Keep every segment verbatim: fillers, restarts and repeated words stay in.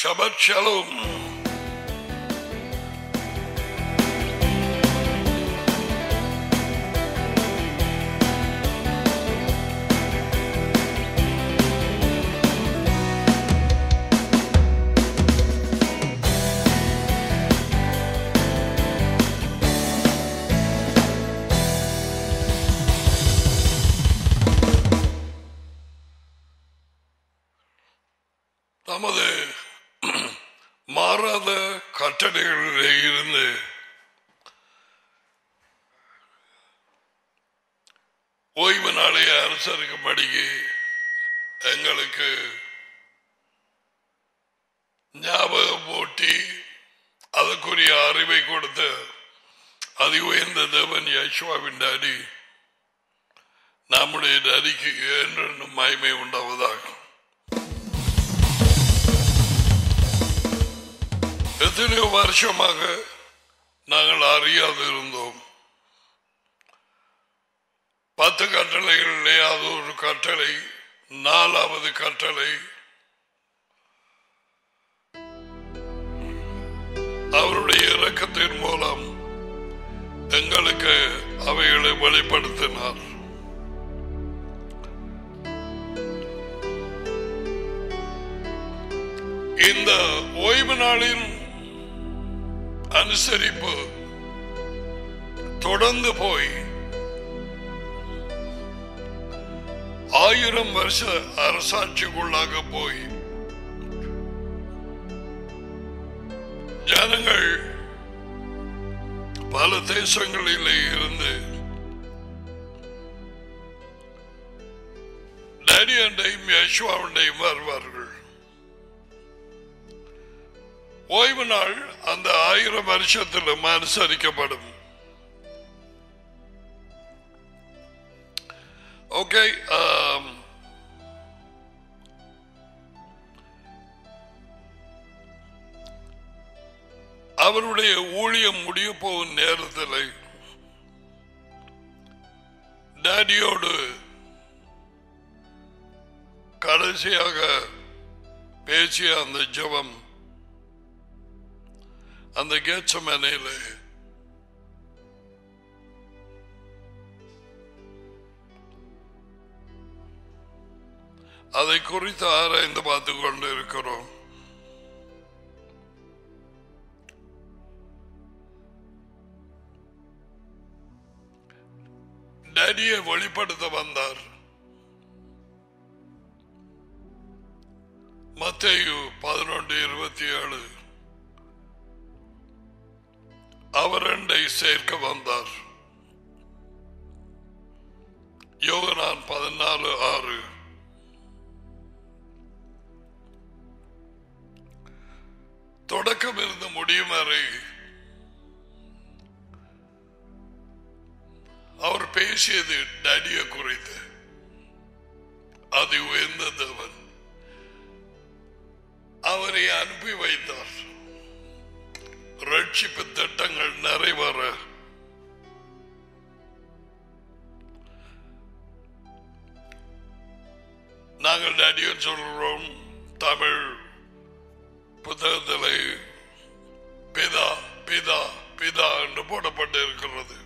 Shabbat Shalom. நமது மாறாத கட்டளைகளிலே இருந்து ஓய்வு நாளை அரசருக்கும்படிக்கு எங்களுக்கு ஞாபகம் போட்டி அதற்குரிய அறிவை கொடுத்த அதி உயர்ந்த தேவன் யேசுவாவின் டாடி நம்முடைய டாடிக்கு என்று மகிமை உண்டாவதாகும். எத்தனையோ வருஷமாக நாங்கள் அறியாது இருந்தோம். பத்து கட்டளைகளிலே அது ஒரு கட்டளை, நாலாவது கட்டளை அவருடைய இரக்கத்தின் மூலம் எங்களுக்கு அவைகளை வெளிப்படுத்தினார். இந்த ஓய்வு நாளின் அனுசரிப்பு தொடர்ந்து போய் ஆயிரம் வருஷ அரசாட்சிக்குள்ளாக போய் ஜனங்கள் பல தேசங்களிலே இருந்து டாடியண்டையும் யேசுவாண்டையும் வருவார்கள். ஓய்வு நாள் அந்த ஆயிரம் வருஷத்திலும் அனுசரிக்கப்படும். ஓகே, அவருடைய ஊழியம் முடிய போகும் நேரத்தில் டாடியோடு கடைசியாக பேசிய அந்த ஜெபம் அந்த கெத்செமனேல அதை குறித்து ஆராய்ந்து பார்த்துக் கொண்டு இருக்கிறோம். டாடியை வெளிப்படுத்த வந்தார். மத்தேயு பதினொன்று இருபத்தி ஏழு அவர் ரெண்டை சேர்க்க வந்தார். யோகனான் பதினாலு ஆறு தொடக்கம் இருந்து முடியும் வரை அவர் பேசியது டாடிய குறித்து. அது உயர்ந்த தேவன் அவரை அனுப்பி வைத்தார். ரட்சிப்பு திட்டங்கள் நிறைவேற நாங்கள் டாடியன் சொல்கிறோம். தமிழ் புத்தகத்தில் பிதா பிதா பிதா என்று போடப்பட்டு இருக்கிறது.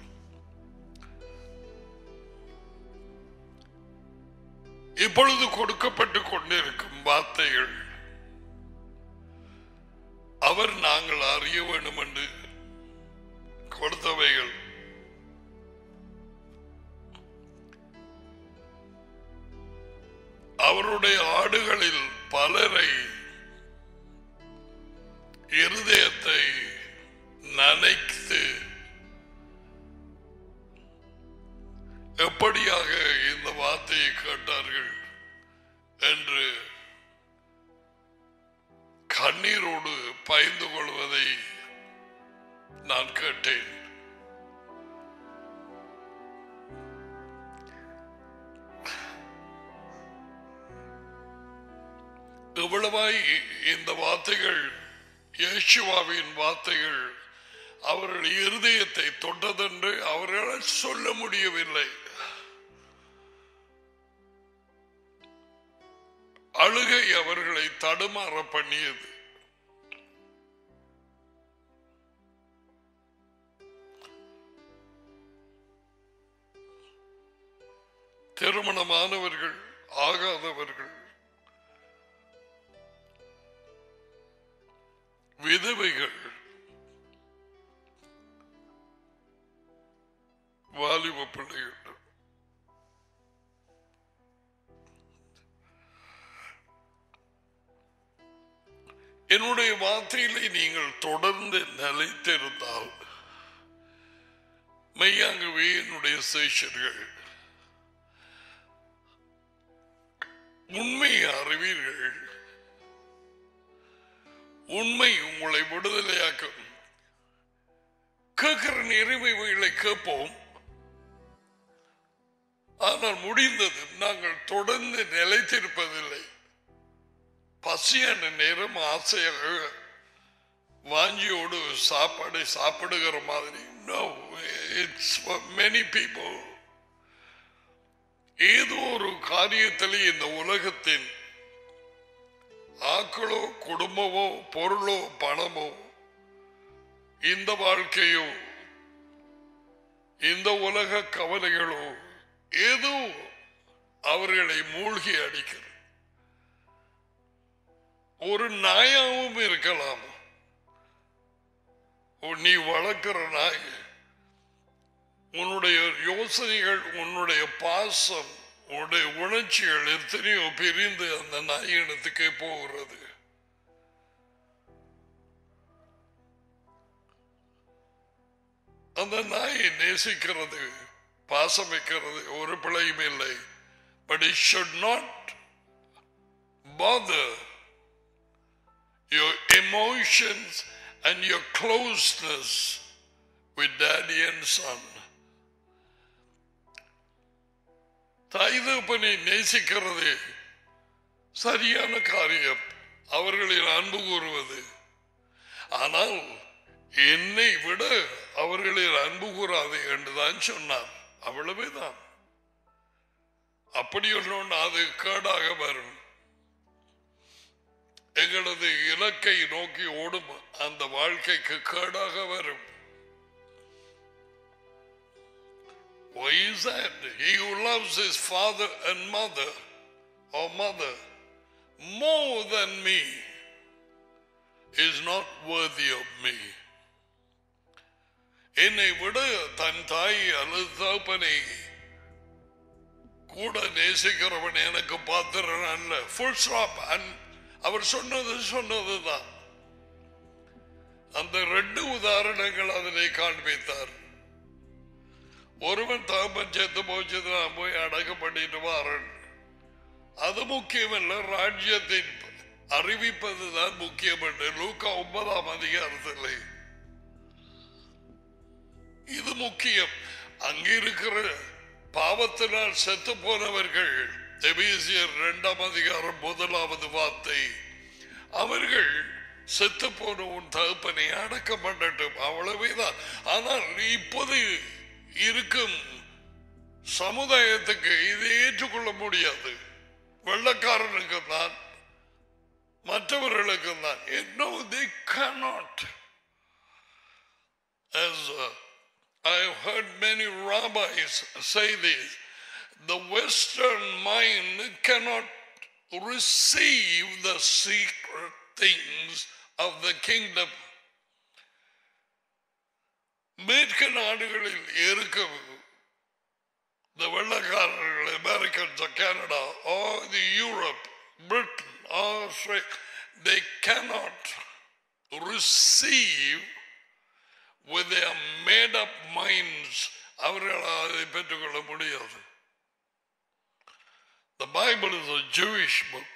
இப்பொழுது கொடுக்கப்பட்டு கொண்டிருக்கும் வார்த்தைகள் அவர் நாங்கள் அறிய வேண்டும் என்று கொடுத்தவைகள். அவருடைய ஆடுகளில் பலரை இருதயத்தை நனைத்து எப்படியாக இந்த வார்த்தையை கேட்டார்கள் என்று கண்ணீரோடு பயந்து கொள்வதை நான் கேட்டேன். எவ்வளவாய் இந்த வார்த்தைகள் இயேசுவின் வார்த்தைகள் அவர்கள் இருதயத்தை தொட்டதென்று அவர்களால் சொல்ல முடியவில்லை. அழுகை அவர்களை தடுமாற பண்ணியது. திருமணமானவர்கள், ஆகாதவர்கள், விதவைகள், வாலிப பிள்ளைகள், என்னுடைய வார்த்தையிலே நீங்கள் தொடர்ந்து நிலைத்திருந்தால் மெய்யாகவே என்னுடைய சேஷர்கள் உண்மையை அறிவீர்கள். உண்மை உங்களை விடுதலையாக்கும். கேட்கிற நிறைவுகளை கேட்போம். ஆனால் முடிந்தது நாங்கள் தொடர்ந்து நிலைத்திருப்பதில்லை. பசியான நேரம் ஆசையாக வாஞ்சியோடு சாப்பாடை சாப்பிடுகிற மாதிரி. No, it's for many people. ஏதோ ஒரு காரியத்தில் இந்த உலகத்தின் ஆக்களோ குடும்பமோ பொருளோ பணமோ இந்த வாழ்க்கையோ இந்த உலக கவலைகளோ ஏதோ அவர்களை மூழ்கி அடிக்கிறது. ஒரு நாயாவும் இருக்கலாம். நீ வளர்க்கிற நாய், உன்னுடைய யோசனைகள், உன்னுடைய பாசம், உன்னுடைய உணர்ச்சிகள் எத்தனையோ பிரிந்து அந்த நாயிடத்துக்கே போகிறது. அந்த நாயை நேசிக்கிறது, பாசம் வைக்கிறது ஒரு பிழையும் இல்லை. But it should not bother your emotions and your closeness with daddy and son. தாய் தகப்பனை நேசிக்கிறது சரியான காரியம், அவர்களில் அன்பு கூறுவது. ஆனால் என்னை விட அவர்களில் அன்பு கூறாது என்றுதான் சொன்னார். அவ்வளவுதான். அப்படி ஒன்று அது கேடாக வரும். எங்களது இலக்கை நோக்கி ஓடும் அந்த வாழ்க்கைக்கு கேடாக வரும். Why is that? He who loves his father and mother or mother more than me is not worthy of me. என்னை விட தன் தாய் அல்லது தகப்பனை கூட நேசிக்கிறவன் எனக்கு பாத்திரன் அல்ல. Full stop. அவர் சொன்னது சொன்னதுதான். அந்த ரெண்டு உதாரணங்கள் அதனை காண்பித்தார். ஒருவன் தகப்பன் செத்து போச்சு, நான் போய் அடக்கம் பண்ணிட்டு வாரன். அது முக்கியமல்ல, ராஜ்யத்தின் அறிவிப்பதுதான் முக்கியம் என்று லூக்கா ஒன்பதாம் அதிகாரத்தில் இது முக்கியம். அங்கிருக்கிற பாவத்தினால் செத்து போனவர்கள், எபேசியர் இரண்டாம் அதிகாரம் முதலாவது வார்த்தை, அவர்கள் செத்து போன உன் தகப்பனை அடக்கம் பண்ணட்டும், அவ்வளவுதான். ஆனால் இப்போது இருக்கும் சமுதாயத்துக்கு இதை ஏற்றுக்கொள்ள முடியாது. வெள்ளக்காரனுக்கு தான், மற்றவர்களுக்கு தான். No, they cannot. As uh, I have heard many rabbis say this, the Western mind cannot receive the secret things of the kingdom. மேற்கு நாடுகளில் இருக்கும் the வெள்ளக்காரர்கள், Americans or Canada or the Europe, Britain or Australia, they cannot receive with their made up minds. அவர்களால் அதை பெற்றுக்கொள்ள முடியாது. The Bible is a Jewish book.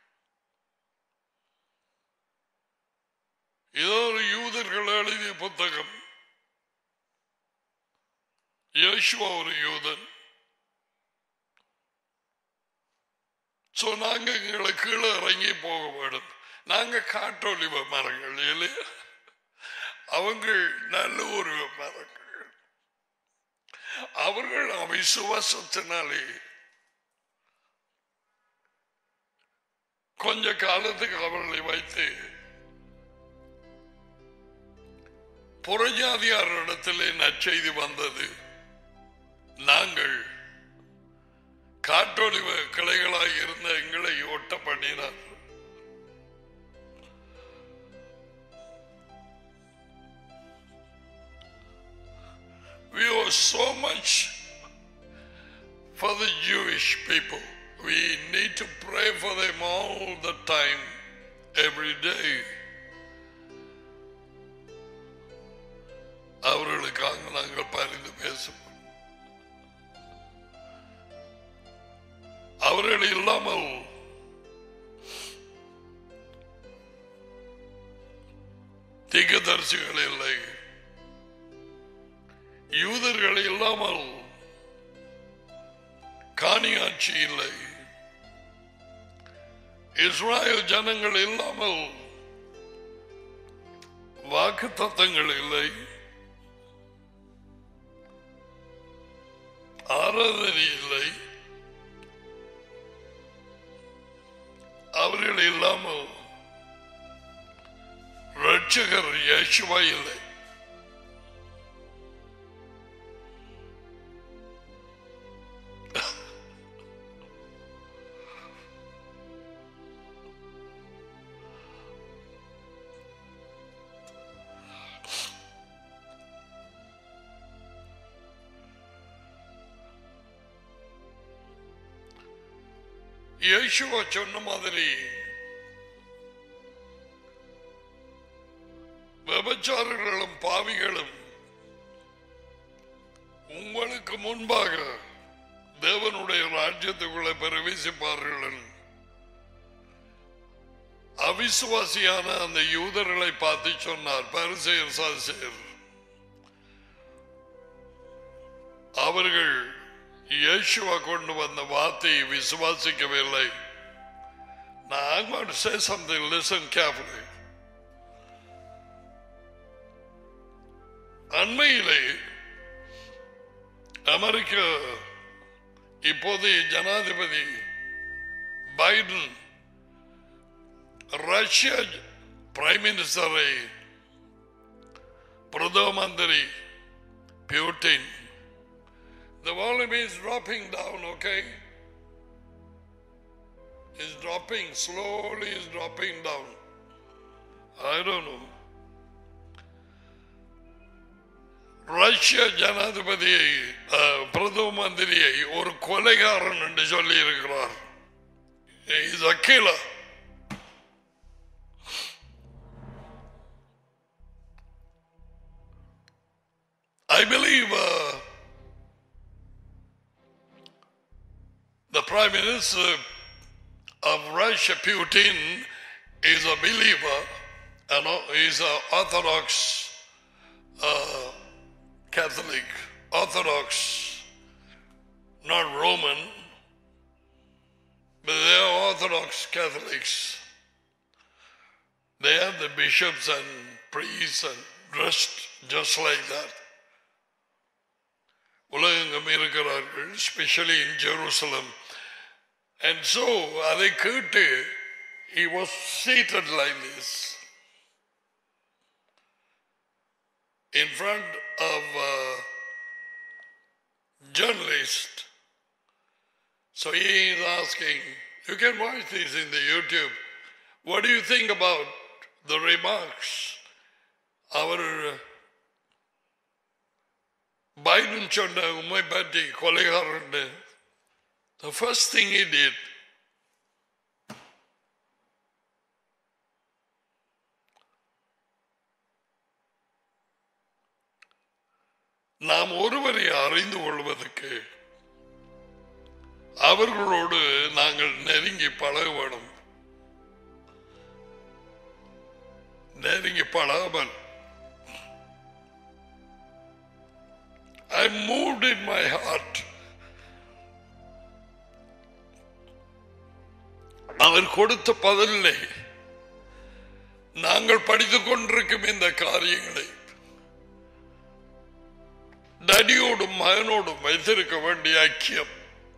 இது ஒரு யூதர்கள் எழுதிய புத்தகம். யேசுவா ஒரு யூதன். சோ நாங்க எங்களை கீழே இறங்கி போக வேண்டும். நாங்க காட்டொலிவ மரங்கள் இல்லையா, அவங்க நல்ல ஒரு மரங்கள். அவர்கள் அவிசுவாசத்தினாலே கொஞ்ச காலத்துக்கு அவர்களை வைத்து புறஜாதியாரிடத்திலே நற்செய்தி வந்தது. நாங்கள் காட்டொலிவ கிளைகளாக இருந்த எங்களை ஓட்ட பண்ணினார். We owe so much for the Jewish people. We need to pray for them all the time, every day. அவர்களுக்காக நாங்கள் பரிந்து பேசுவோம். அவர்கள் இல்லாமல் தீர்க்கதரிசிகள் இல்லை, யூதர்கள் இல்லாமல் காணியாட்சி இல்லை, இஸ்ராயல் ஜனங்கள் இல்லாமல் வாக்கு தத்தங்கள் இல்லை, ஆராதனை இல்லை, அவர்கள் இல்லாமல் ரட்சகர் இயேசுவா இல்லை. இயேசுவா சொன்ன மாதிரி விபச்சாரர்களும் பாவிகளும் உங்களுக்கு முன்பாக தேவனுடைய ராஜ்யத்துக்குள்ளே பிரவேசிப்பார்கள். அவிசுவாசியான அந்த யூதர்களை பார்த்து சொன்னார், பரிசேயர் சாதுசேயர். அவர்கள் இயேசுவா கொண்டு வந்த வார்த்தையை விசுவாசிக்கவில்லை. Now I'm going to say something, listen carefully. அண்மையிலே அமெரிக்க இப்போதைய ஜனாதிபதி பைடன் ரஷ்ய பிரைம் மினிஸ்டரை பிரதம மந்திரி Putin, the volume is dropping down, okay? It's dropping, slowly is dropping down. I don't know. ரஷ்ய ஜனாதிபதியை பிரதம மந்திரியை ஒரு கொலைகாரன் என்று சொல்லி இருக்கிறார். He's a killer. I believe uh, the Prime Minister of Russia, Putin, is a believer and is an Orthodox uh, Catholic, Orthodox, not Roman, but they are Orthodox Catholics. They have the bishops and priests and dressed just like that. உலகெங்கும் இருக்கிறார்கள், especially in Jerusalem. And so, அதை கேட்டு, he was seated like this in front of a journalist. So he is asking, you can watch this in the YouTube, what do you think about the remarks our Biden சொன்ன உண்மை பற்றி கொலைகாரன்? The first thing he did, நாம் ஒருவரை அறிந்து கொள்வதற்கு அவர்களோடு நாங்கள் நெருங்கி பழக வேண்டும். நெருங்கி பழகாமல் I moved in my heart. அவர் கொடுத்த பதிலே நாங்கள் படித்துக் கொண்டிருக்கும் இந்த காரியங்களை டடியோடும் மகனோடும் வைத்திருக்க வேண்டிய ஐக்கியம்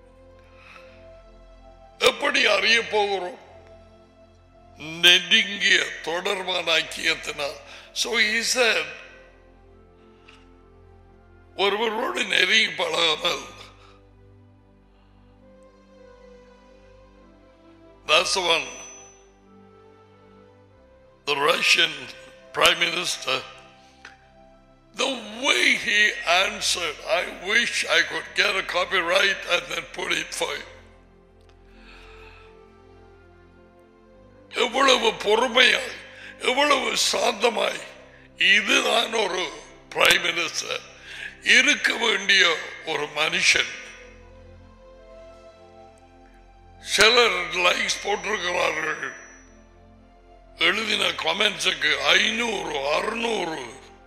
எப்படி அறிய போகிறோம்? நெருங்கிய தொடர்பான ஐக்கியத்தினால். So he said, ஒருவரோடு நெருங்கி பழகாமல் That's the one. The Russian Prime Minister. The way he answered, I wish I could get a copyright and then put it for you. எவ்வளவு பொறுமையாய், எவ்வளவு சாந்தமாய், இதுதான் ஒரு பிரைம் மினிஸ்டர் இருக்க வேண்டிய ஒரு மனுஷன். சிலர் லைக்ஸ் போட்டிருக்கிறார்கள், எழுதின கமெண்ட்ஸுக்கு ஐநூறு அறுநூறு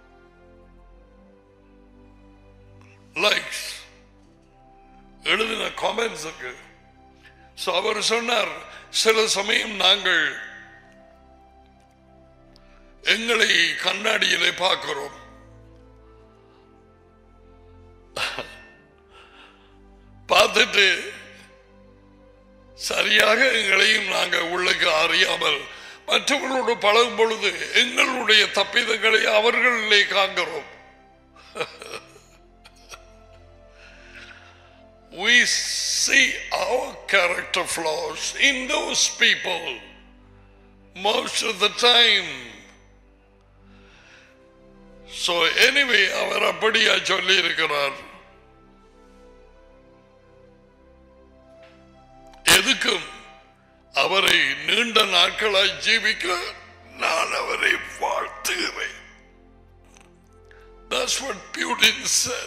லைக்ஸ் எழுதின காமெண்ட்ஸுக்கு. அவர் சொன்னார், சில சமயம் நாங்கள் எங்களை கண்ணாடியிலே பார்க்கிறோம், பார்த்துட்டு சரியாக எங்களையும் நாங்கள் உள்ளுக்கு அறியாமல் மற்றவர்களோடு பழகும் பொழுது எங்களுடைய தப்பிதங்களை அவர்களிலே காண்கிறோம். We see our character flaws in those people most of the time. So anyway, அவர் அப்படியா சொல்லி இருக்கிறார். எதுக்கும் அவரை நீண்ட நாட்களாய் ஜீவிக்க நான் அவரை வாழ்த்துகிறேன். That's what Putin said.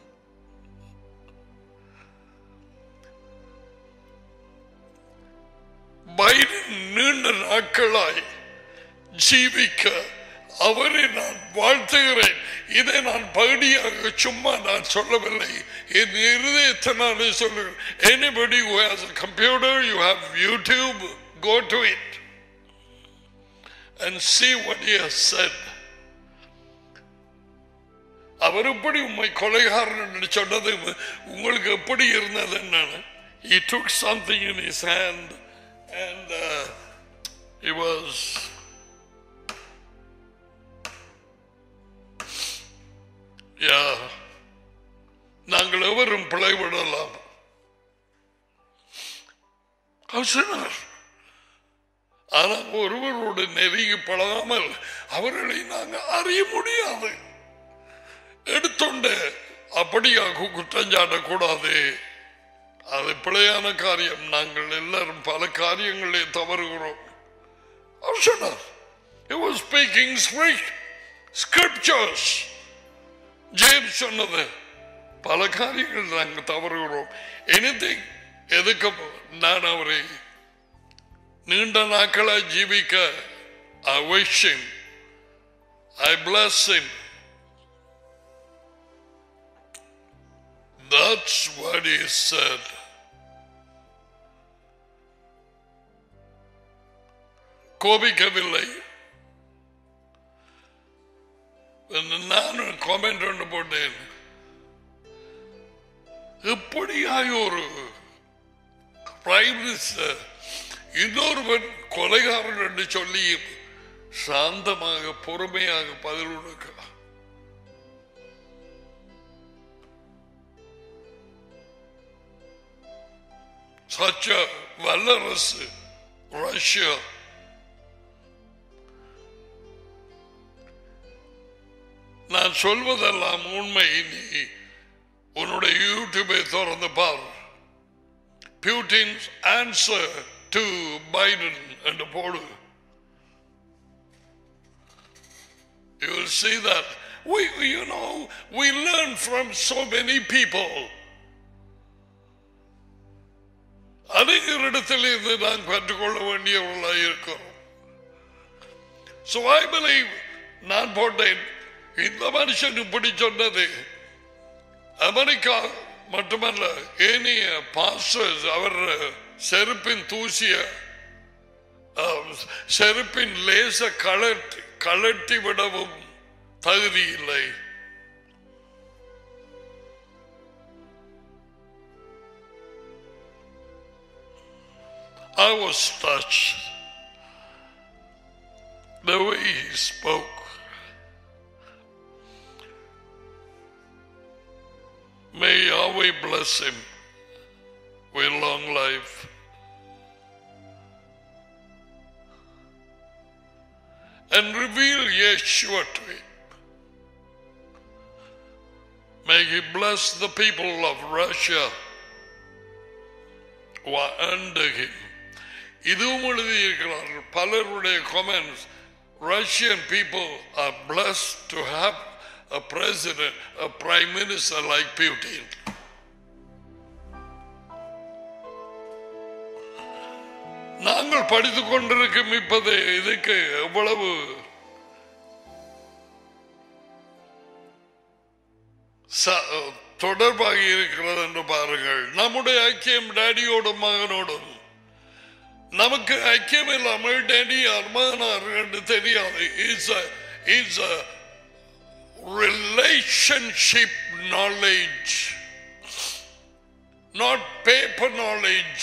Biden நீண்ட நாட்களாய் ஜீவிக்க அவரை நான் வாழ்த்துகிறேன். இதை நான் பகுதியாக சும்மா நான் சொல்லவில்லை, என் இருதயத்தினாலே சொல்லுகிறேன். Anybody who has a computer, you have YouTube, go to it and see what he has said. அவர் எப்படி உண்மை கொலைகாரன் சொன்னது உங்களுக்கு எப்படி இருந்தது என்னன்னு. He took something in his hand and uh, he was yeah நாங்கள் எவரும் பிழைவிடலாம். சொன்னார், ஆனால் ஒருவரோடு நெருங்கி பழகாமல் அவர்களை நாங்கள் அறிய முடியாது. எடுத்தொண்ட அப்படியாக குற்றஞ்சாட்டக்கூடாது, அது பிழையான காரியம். நாங்கள் எல்லாரும் பல காரியங்களே தவறுகிறோம். அவர் சொன்னார், he was speaking scriptures. James சொன்னது, பல காரியங்கள் நாங்கள் தவறுகிறோம். எனிதிங் எதுக்கு நான் அவரை நீண்ட நாட்களாய் ஜீவிக்க I wish him, I bless him. That's what he said. கோபிக்கவில்லை. நான் காமெண்ட் ஒன்று போட்டேன், எப்படியாய் ஒரு பிரைம் மினிஸ்டர் இன்னொருவன் கொலைகாரன் என்று சொல்லி சாந்தமாக பொறுமையாக பதில் கொடுக்க. சச்ச வல்லரசு ரஷ்யா. நான் சொல்வதெல்லாம் உண்மை. நீ உன்னுடைய யூடியூபை திறந்து பார். Putin's answer to Biden and போடு. You will see that. We, you know, we learn from so many people. அதிகரிடத்தில் இருந்து நான் கற்றுக்கொள்ள வேண்டியவர்களாக இருக்கிறோம். So I believe, நான் போட்டேன், இந்த மனுஷன் இப்படி சொன்னது அமெரிக்கா மட்டுமல்ல, ஏனைய பாஸ்டர்ஸ் அவர் செருப்பின் தூசிய செருப்பின் லேச கலட்டி கலட்டி விடவும் தகுதி இல்லை. I was touched the way he spoke. May Yahweh bless him with long life. Yeshua to him. May he bless the people of Russia who are under him. இதுவும் எழுதியிருக்கிறார் பலருடைய comments. Russian people are blessed to have a president, a prime minister like Putin. நாங்கள் படித்துக் கொண்டிருக்கும் இப்போது இதுக்கு எவ்வளவு தொடர்பாக இருக்கிறது என்று பாருங்கள். நம்முடைய ஐக்கியம் டேடியோடும் மகனோடும். நமக்கு ஐக்கியம் இல்லாமல் டேடி மகனார் என்று தெரியாது. It's a, it's a relationship knowledge, not paper knowledge.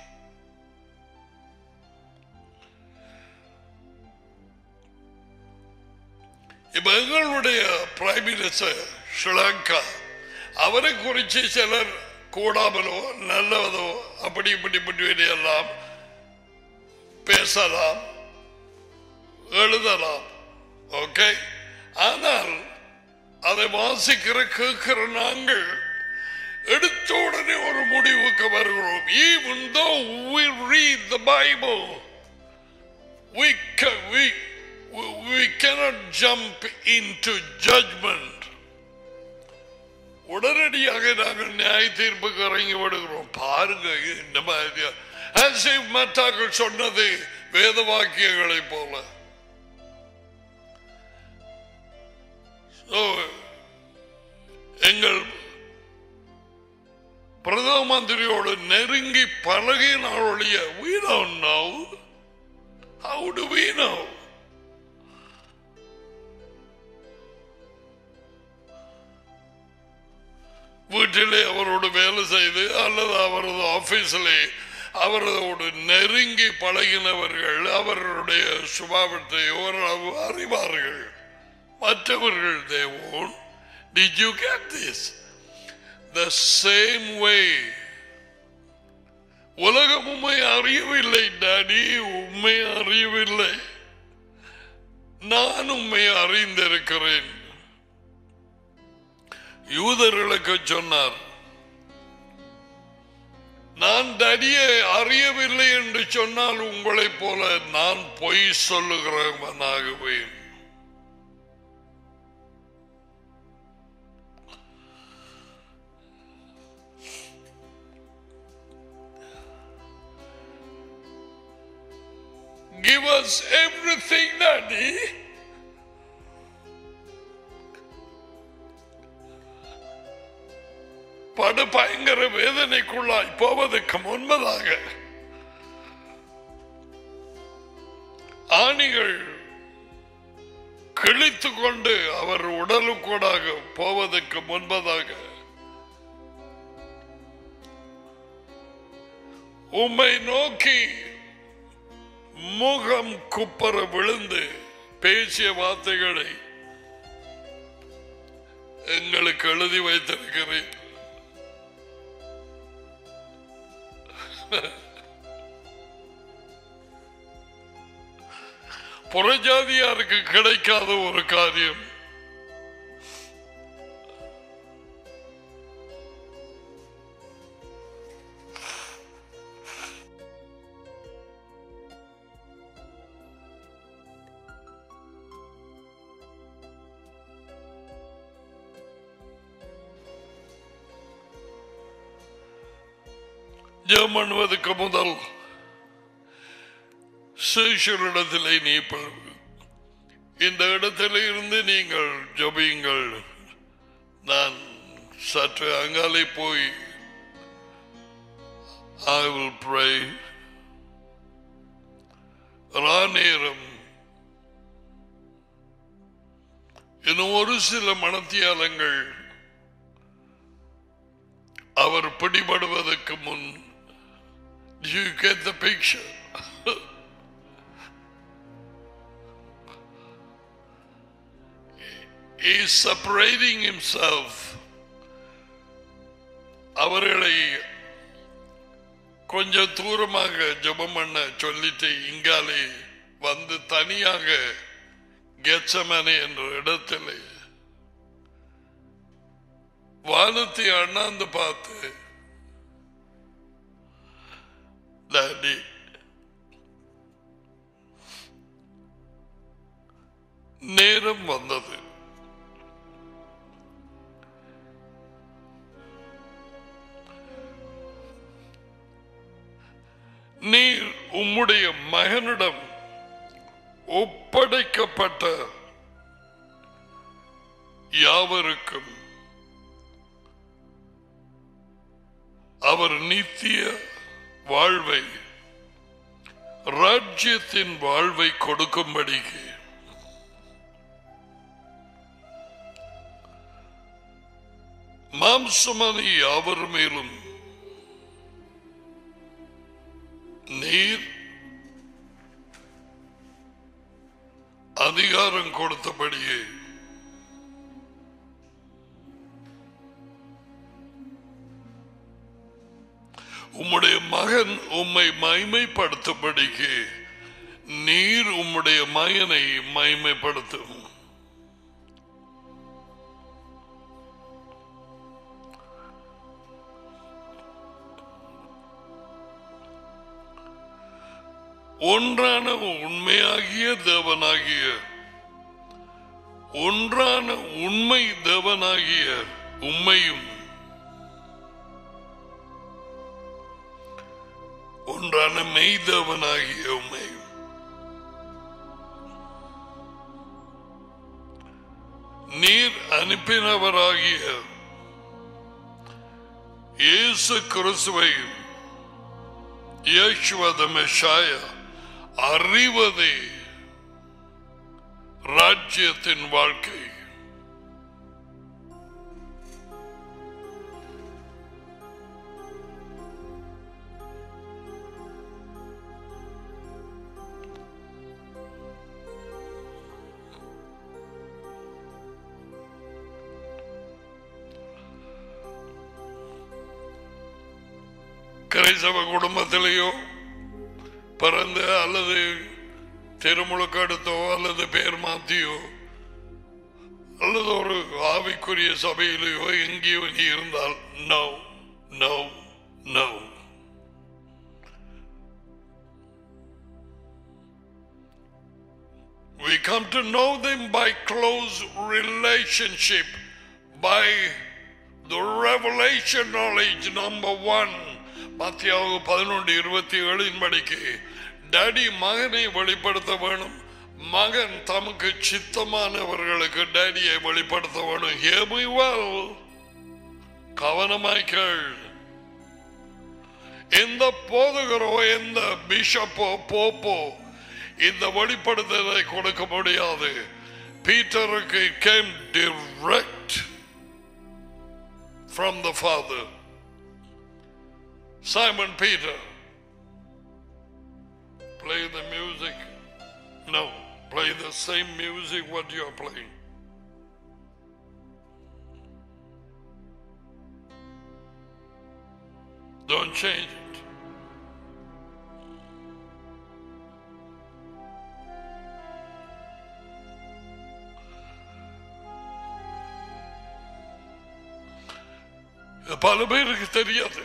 இப்ப எங்களுடைய பிரைம் மினிஸ்டர் ஸ்ரீலங்கா, அவரை குறித்து சிலர் கூடாமலோ நல்லதோ அப்படி இப்படி இப்படி எல்லாம் பேசலாம், எழுதலாம். ஓகே, ஆனால் அதை வாசிக்கிற கேட்கிற நாங்கள் எடுத்த உடனே ஒரு முடிவுக்கு வருகிறோம். Even though we read the Bible, we can, we we cannot jump into judgment. உடனடியாக நாங்கள் நியாய தீர்ப்புக்கு இறங்கி விடுகிறோம். பாருங்க இந்த மாதிரி as if மற்றவர்கள் சொன்னது வேத வாக்கியங்களை போல. எங்கள் பிரதம மந்திரியோடு நெருங்கி பழகினால் ஒழிய we don't know. How do we know? வீட்டிலே அவரோடு வேலை செய்து அல்லது அவரது ஆபீஸிலே அவரோடு நெருங்கி பழகினவர்கள் அவருடைய சுபாவத்தை ஓரளவு அறிவார்கள். மற்றவர்கள் they won't. Did you get this? The same way. உலகம் உண்மை அறியவில்லை டாடி, உண்மை அறியவில்லை. நான் உண்மை அறிந்திருக்கிறேன். யூதர்களுக்கு சொன்னார், நான் டாடியை அறியவில்லை என்று சொன்னால் உங்களைப் போல நான் பொய் சொல்லுகிறவனாகுவேன். Give us everything, Daddy. படு பயங்கர வேதனைக்குள்ளாய் போவதற்கு முன்பதாக ஆணிகள் கிழித்துக் கொண்டு அவர் உடலுக்கூடாக போவதற்கு முன்பதாக உம்மை நோக்கி முகம் குப்பர விழுந்து பேசிய வார்த்தைகளை எங்களுக்கு எழுதி வைத்திருக்கிறேன். புறஜாதியாருக்கு கிடைக்காத ஒரு காரியம். ஜெபம் பண்ணுவதற்கு முதல் சேஷரிடத்திலே நீ இந்த இடத்திலே இருந்து நீங்கள் ஜெபியுங்கள். நான் சற்று அங்காலே போய் I will pray. நேரம் இன்னும் ஒரு சில மனத்தியாலங்கள் அவர் பிடிபடுவதற்கு முன். Do you get the picture? He is separating himself. அவர்களை கொஞ்சம் தூரமாக ஜெபம் பண்ண சொல்லிட்டு இங்காலே வந்து தனியாக கெத்செமனே என்ற இடத்திலே வானத்தை அண்ணாந்து பார்த்து, டாடி நேரம் வந்தது, நீர் உம்முடைய மகனிடம் ஒப்படைக்கப்பட்ட யாவருக்கும் அவர் நித்திய வாழ்வை, ராஜ்யத்தின் வாழ்வை கொடுக்கும்படிக்கு மாம்சமான யாவர் மேலும் நீர் அதிகாரம் கொடுத்தபடியே உம்முடைய மகன் உம்மை மகிமைப்படுத்தும்படிக்கு நீர் உம்முடைய மகனை மகிமைப்படுத்தும். ஒன்றான உண்மையாகிய தேவனாகிய ஒன்றான உண்மை தேவனாகிய உம்மையும் ஒன்றான மெய்தேவனாகிய உம்மையும் நீர் அனுப்பினவராகிய இயேசு கிறிஸ்துவையும் யேசுவ தி மெஷாயா அறிவதே ராஜ்யத்தின் வாழ்க்கை. கிறிஸ்தவ குடும்பத்திலேயோ பிறந்த அல்லது திருமுழுக்கெடுத்தோ அல்லது பேர் மாத்தியோ அல்லது ஒரு ஆவிக்குரிய சபையிலேயோ எங்கேயோ நீ இருந்தால் no no no. We come to know them by close relationship, by the revelation knowledge number one. மத்தியாவு பதினொன்று இருபத்தி ஏழின் படிக்கு டாடி மகனை வெளிப்படுத்த வேணும், மகன் தமக்கு சித்தமானவர்களுக்கு டாடியை வெளிப்படுத்த வேணும். Hear me well. கவனமாய் கேள். எந்த போதகரோ எந்த பிஷப்போ போப்போ இந்த வெளிப்படுத்தலை கொடுக்க முடியாது. பீட்டருக்கு came direct from the Father. Simon Peter, play the music. No, play the same music what you are playing. Don't change it. பல பேருக்கு தெரியாது.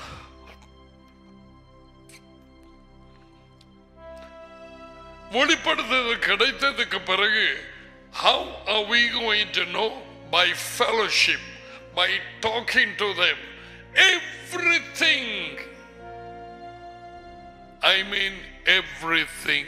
வெளிப்படுத்தது கிடைத்ததுக்கு பிறகு how are we going to know? By fellowship, by talking to them, everything, I mean everything.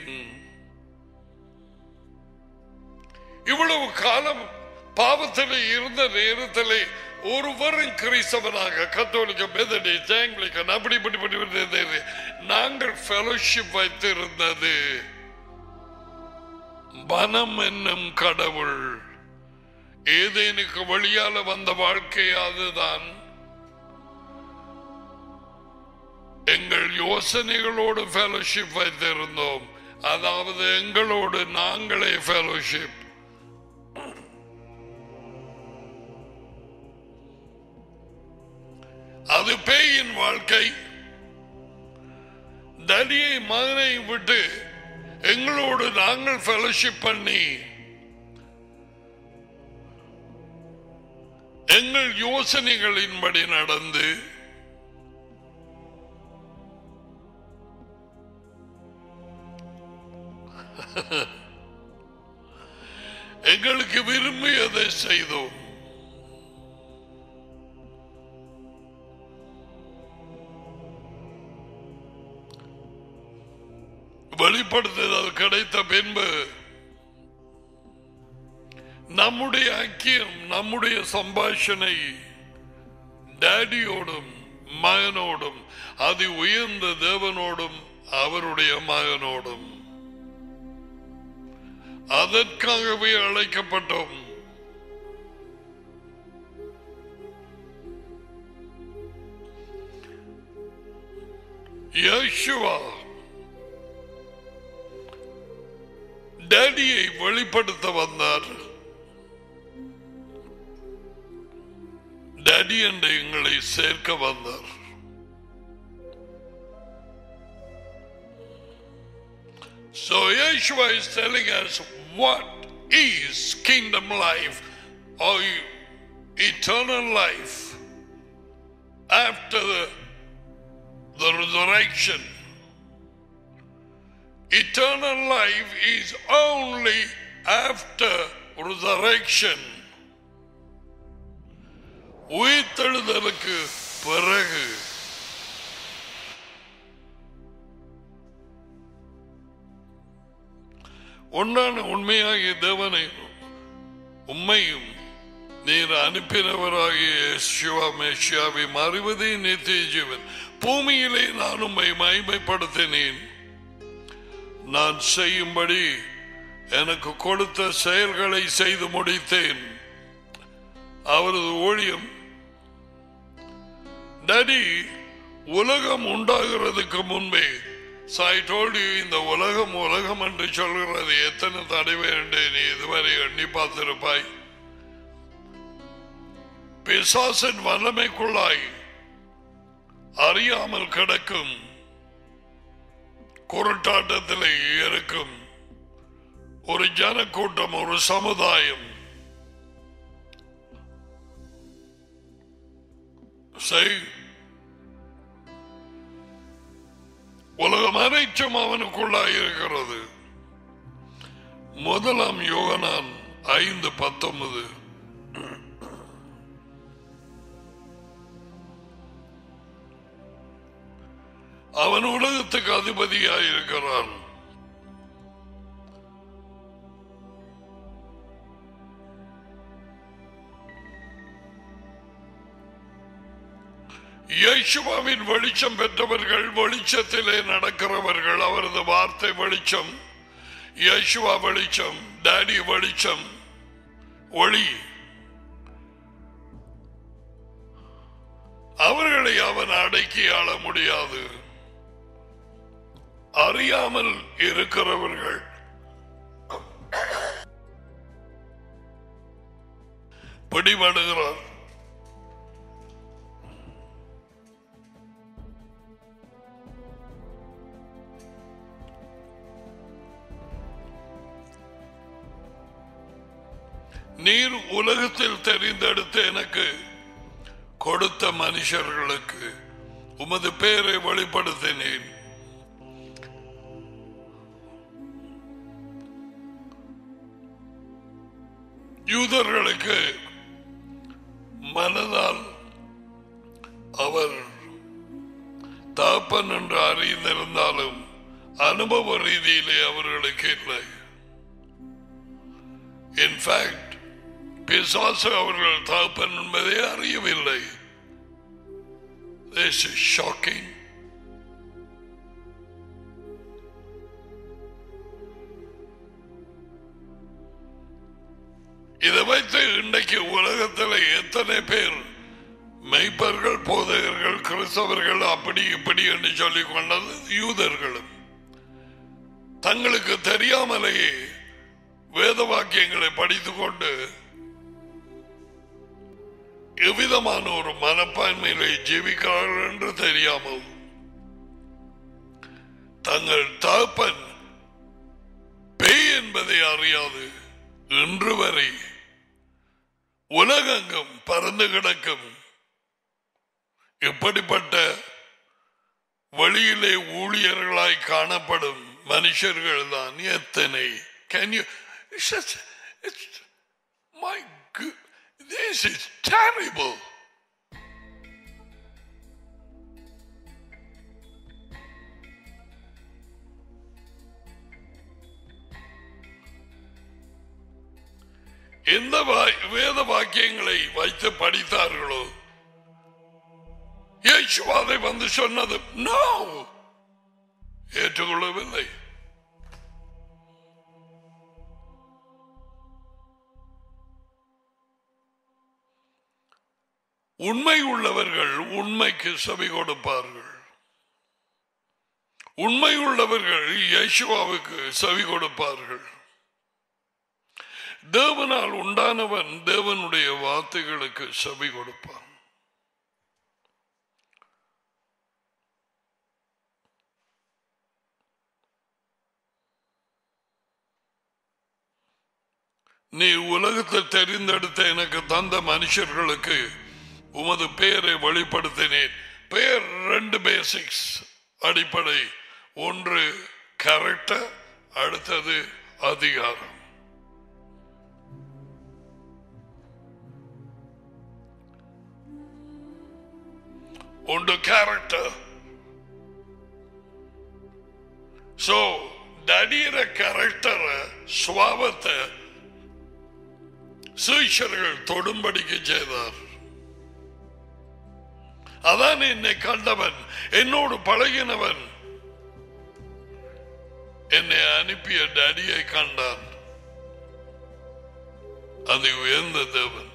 இவ்வளவு காலம் பாவத்தில் இருந்த நேரத்தில் ஒருவரும் கிறிஸ்தவனாக கத்தோலிக்க மெதடிஸ்ட் ஆங்கிலிக்கன் அப்படி இப்படி நாங்கள் ஃபெலோஷிப் வைத்திருந்தது மனம் என்னும் கடவுள். ஏதேனுக்கு வழியால வந்த வாழ்க்கை அதுதான். எங்கள் யோசனைகளோடு ஃபெலோஷிப் வைத்திருந்தோம், அதாவது எங்களோடு நாங்களே ஃபெலோஷிப். அது பேயின் வாழ்க்கை. தடியை மகனை விட்டு எங்களோடு நாங்கள் ஃபெலோஷிப் பண்ணி எங்கள் யோசனைகளின்படி நடந்து எங்களுக்கு விரும்பியதை செய்தோம். வெளிப்படுத்துதல் கிடைத்த பின்பு நம்முடைய ஐக்கியம், நம்முடைய சம்பாஷணை டாடியோடும் மகனோடும், அது உயர்ந்த தேவனோடும் அவருடைய மகனோடும், அதற்காகவே அழைக்கப்பட்டோம். யேசுவா டாடியை வெளிப்படுத்த வந்தார். டாடி என்று எங்களை சேர்க்க வந்தார். So Yeshua is telling us what is kingdom life or eternal life after the, the resurrection. Eternal life is only after resurrection. உயிர்த்தெழுதலுக்கு பிறகு. ஒன்றான உண்மையாகிய தேவனை உம்மையும் நீர் அனுப்பினவராகிய யெகோவா மெசியாவை அறிவதே நித்திய ஜீவன். பூமியிலே நான் உம்மை மகிமைப்படுத்தினேன். நான் செய்யும்படி எனக்கு கொடுத்த செயல்களை செய்து முடித்தேன். அவரது ஊழியம் டாடி உலகம் உண்டாகிறதுக்கு முன்பே, So I told you, இந்த உலகம் உலகம் என்று சொல்கிறது எத்தனை தடவை என்று நீ இதுவரை எண்ணி பார்த்திருப்பாய். பிசாசின் வல்லமைக்குள்ளாய் அறியாமல் கிடக்கும் குருட்டாட்டத்தில் இருக்கும் ஒரு ஜனக்கூட்டம், ஒரு சமுதாயம். சரி, உலகம் அனைத்தும் அவனுக்குள்ளாய் இருக்கிறது. முதலாம் யோகனான் ஐந்து பத்தொன்பது. அவன் உலகத்துக்கு அதிபதியாய் இருக்கிறான். யேசுவாவின் வெளிச்சம் பெற்றவர்கள், வெளிச்சத்திலே நடக்கிறவர்கள். அவரது வார்த்தை வெளிச்சம், யேசுவா வெளிச்சம், டாடி வெளிச்சம், ஒளி. அவர்களை அவன் அடக்கி ஆள முடியாது. அறியாமல் இருக்கிறவர்கள் பிடிபடுகிறார். நீர் உலகத்தில் தெரிந்தெடுத்து எனக்கு கொடுத்த மனுஷர்களுக்கு உமது பெயரை வெளிப்படுத்தினேன். யூதர்களுக்கு மனதால் அவர் தகப்பன் என்று அறிந்திருந்தாலும் அனுபவ ரீதியிலே அவர்களுக்கு இல்லை. இன்ஃபேக்ட் பிசாசு அவர்கள் தகப்பன் என்பதை அறியவில்லை. This is shocking. இதை வைத்து இன்றைக்கு உலகத்தில் எத்தனை பேர் மெய்ப்பர்கள், போதகர்கள், கிறிஸ்தவர்கள் அப்படி இப்படி என்று சொல்லிக் கொண்டது யூதர்களும் தங்களுக்கு தெரியாமலேயே வேத வாக்கியங்களை படித்துக் கொண்டு எவ்விதமான ஒரு மனப்பான்மையிலே ஜீவிக்கிறார்கள் என்று தெரியாமல் தங்கள் தகப்பன் பேய் என்பதை அறியாது இன்று வரை உலகெங்கும் பறந்து கிடக்கும் இப்படிப்பட்ட வழியிலே ஊழியர்களாய் காணப்படும் மனுஷர்கள் தான் எத்தனை. Can you? It's just, it's, my God, this is terrible. எந்த வேத வாக்கியங்களை வைத்து படித்தார்களோ இயேசுவை வந்து சொன்னது நோ ஏற்றுக்கொள்ளவில்லை. உண்மை உள்ளவர்கள் உண்மைக்கு செவி கொடுப்பார்கள். உண்மை உள்ளவர்கள் இயேசுவுக்கு செவி கொடுப்பார்கள். தேவனால் உண்டானவன் தேவனுடைய வார்த்தைகளுக்கு செவி கொடுப்பான். நீ உலகத்தில் தெரிந்தெடுத்த எனக்கு தந்த மனுஷர்களுக்கு உமது பெயரை வெளிப்படுத்தினேன். பெயர் ரெண்டு பேசிக்ஸ் அடிப்படை. ஒன்று கேரக்டர், அடுத்தது அதிகாரம். ஒன்று கேரக்டர். சோ டடியிற கேரக்டரை சுவாபத்தை சீஷர்கள் தொடும்படிக்கு செய்தார். அதான் என்னை கண்டவன், என்னோடு பழகினவன், என்னை அனுப்பிய டடியை கண்டான். அது உயர்ந்த தேவன்.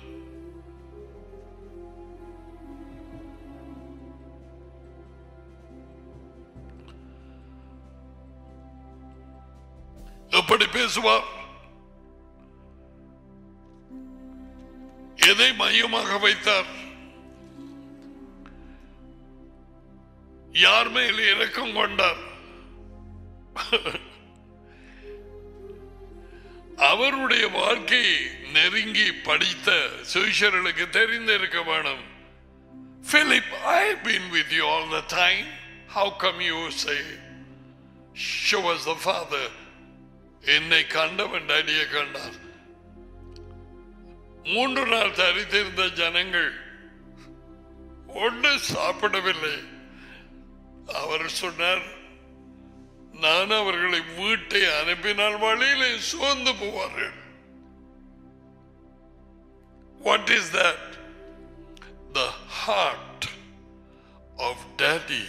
எப்படி பேசுவார்? எதை மையமாக வைத்தார்? யார் மேல் இரக்கம் கொண்டார்? அவருடைய வாழ்க்கையை நெருங்கி படித்த சீஷர்களுக்கு தெரிந்திருக்க வேணும். Philip, I have been with you all the time. How come you say, show us the Father? என்னை கண்டவன் டடியை கண்டார். மூன்று நாள் தரித்திருந்த ஜனங்கள் ஒன்று சாப்பிடவில்லை. அவர் சொன்னார், நான் அவர்களை வீட்டை அனுப்பினால் வழியிலே சோர்ந்து போவார்கள். What is that? The heart of Daddy.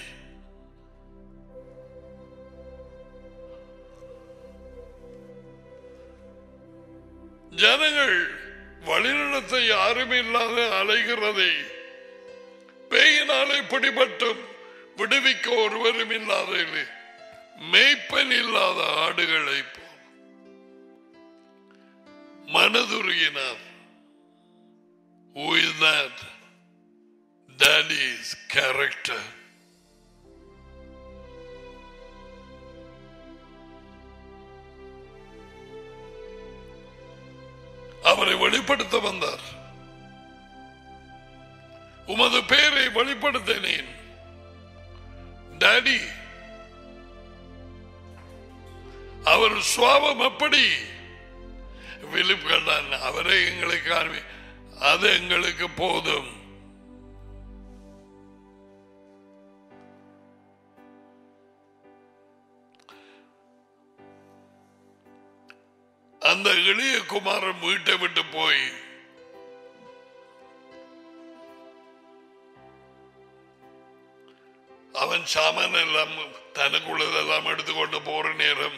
ஜனங்கள் வழிநடத்த யாரும் இல்லாத அலைகிறதை பேயினாலே பிடிபட்டும் விடுவிக்க ஒருவரும் இல்லாத மேய்ப்பன் இல்லாத ஆடுகளை மனதுருகினார். Who is that? Daddy's character. அவரை வெளிப்படுத்த வந்தார். உமது பெயரை வெளிப்படுத்தினேன். டாடி, அவர் சுவாபம் எப்படி பிலிப் கண்டான். அவரை எங்களுக்கு ஆர்மி, அது எங்களுக்கு போதும். அந்த எளிய குமாரன் வீட்டை விட்டு போய் அவன் சாமான் எல்லாம் தனக்குள்ளதெல்லாம் எடுத்துக்கொண்டு போற நேரம்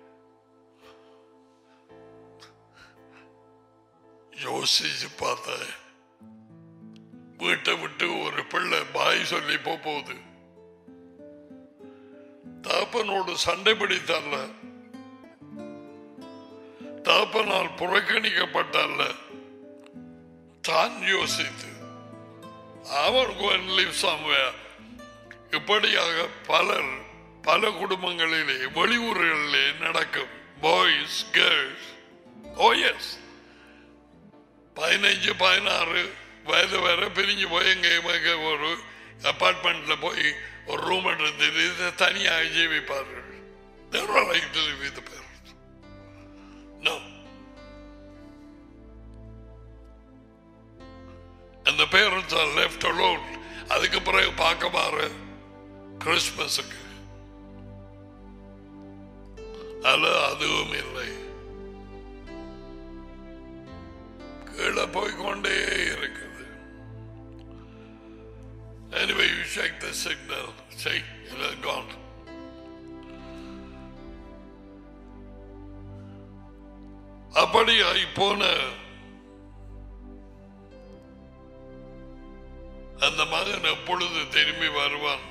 யோசிச்சு பார்த்த, வீட்டை விட்டு ஒரு பிள்ளை பாய் சொல்லி போகுது. தாப்பனோடு சண்டை பிடித்தார்ல, தாப்பனால் புறக்கணிக்கப்பட்டார்ல, தான் யோசித்து அவன் live somewhere. இப்படியாக பலர் பல குடும்பங்களிலே வெளியூர்களிலே நடக்கும். பாய்ஸ் கேர்ள்ஸ், ஓ எஸ், பதினஞ்சு பதினாறு வயது வரை பிரிஞ்சு போய் எங்க ஒரு அபார்ட்மெண்ட்ல போய் ஒரு ரூம் எடுத்து தனியாக ஜீவிப்பார்கள். No. And the parents are left alone. அதுக்கு பிறகு பார்க்க மாறு கிறிஸ்மஸுக்கு அல்ல அதுவும் இல்லை. கீழே போய்கொண்டே இருக்குது. Anyway, you check the signal. See, it has gone. அப்படியாய் போன அந்த மகன் எப்பொழுது திரும்பி வருவான்?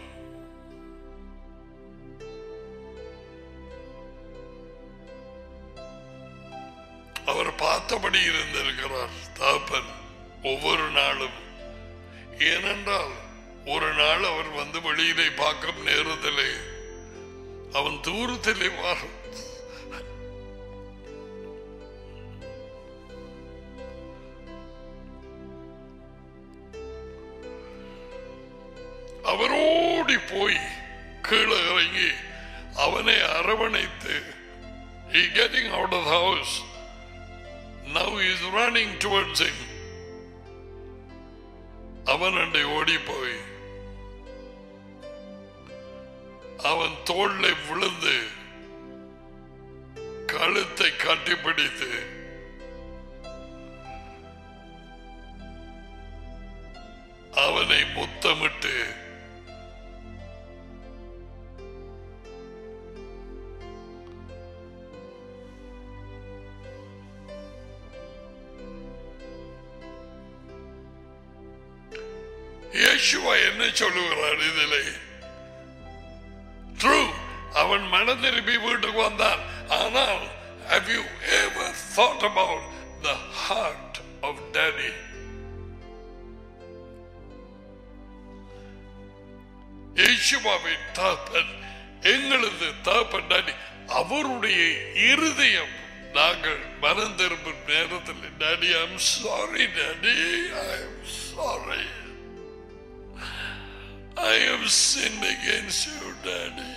அவர் பார்த்தபடி இருந்திருக்கிறார் தகப்பன் ஒவ்வொரு நாளும். ஏனென்றால் ஒரு நாள் அவர் வந்து வெளியிலே பார்க்கும் நேரத்திலே அவன் தூரத்திலே வரும். அவரோடி போய் கீழே இறங்கி அவனை அரவணைத்து, he getting out of the house, now he is running towards him. அவன் அண்டை ஓடி போய் அவன் தோளை விழுந்து கழுத்தை கட்டிப்பிடித்து அவனை முத்தமிட்டு இயேசுவா என்ன சொல்லுகிறார் இதிலே? ட்ரூ, அவன் மனம் திரும்பி வீட்டுக்கு வந்தான். ஆனால் have you ever thought about the heart of daddy? இயேசுவாவின் தகப்பன், எங்களது தகப்பன் டாடி, அவருடைய இருதயம் நாங்கள் மனம் திரும்பும் நேரத்தில், daddy I am sorry, daddy I am sorry, I have sinned against you, Daddy.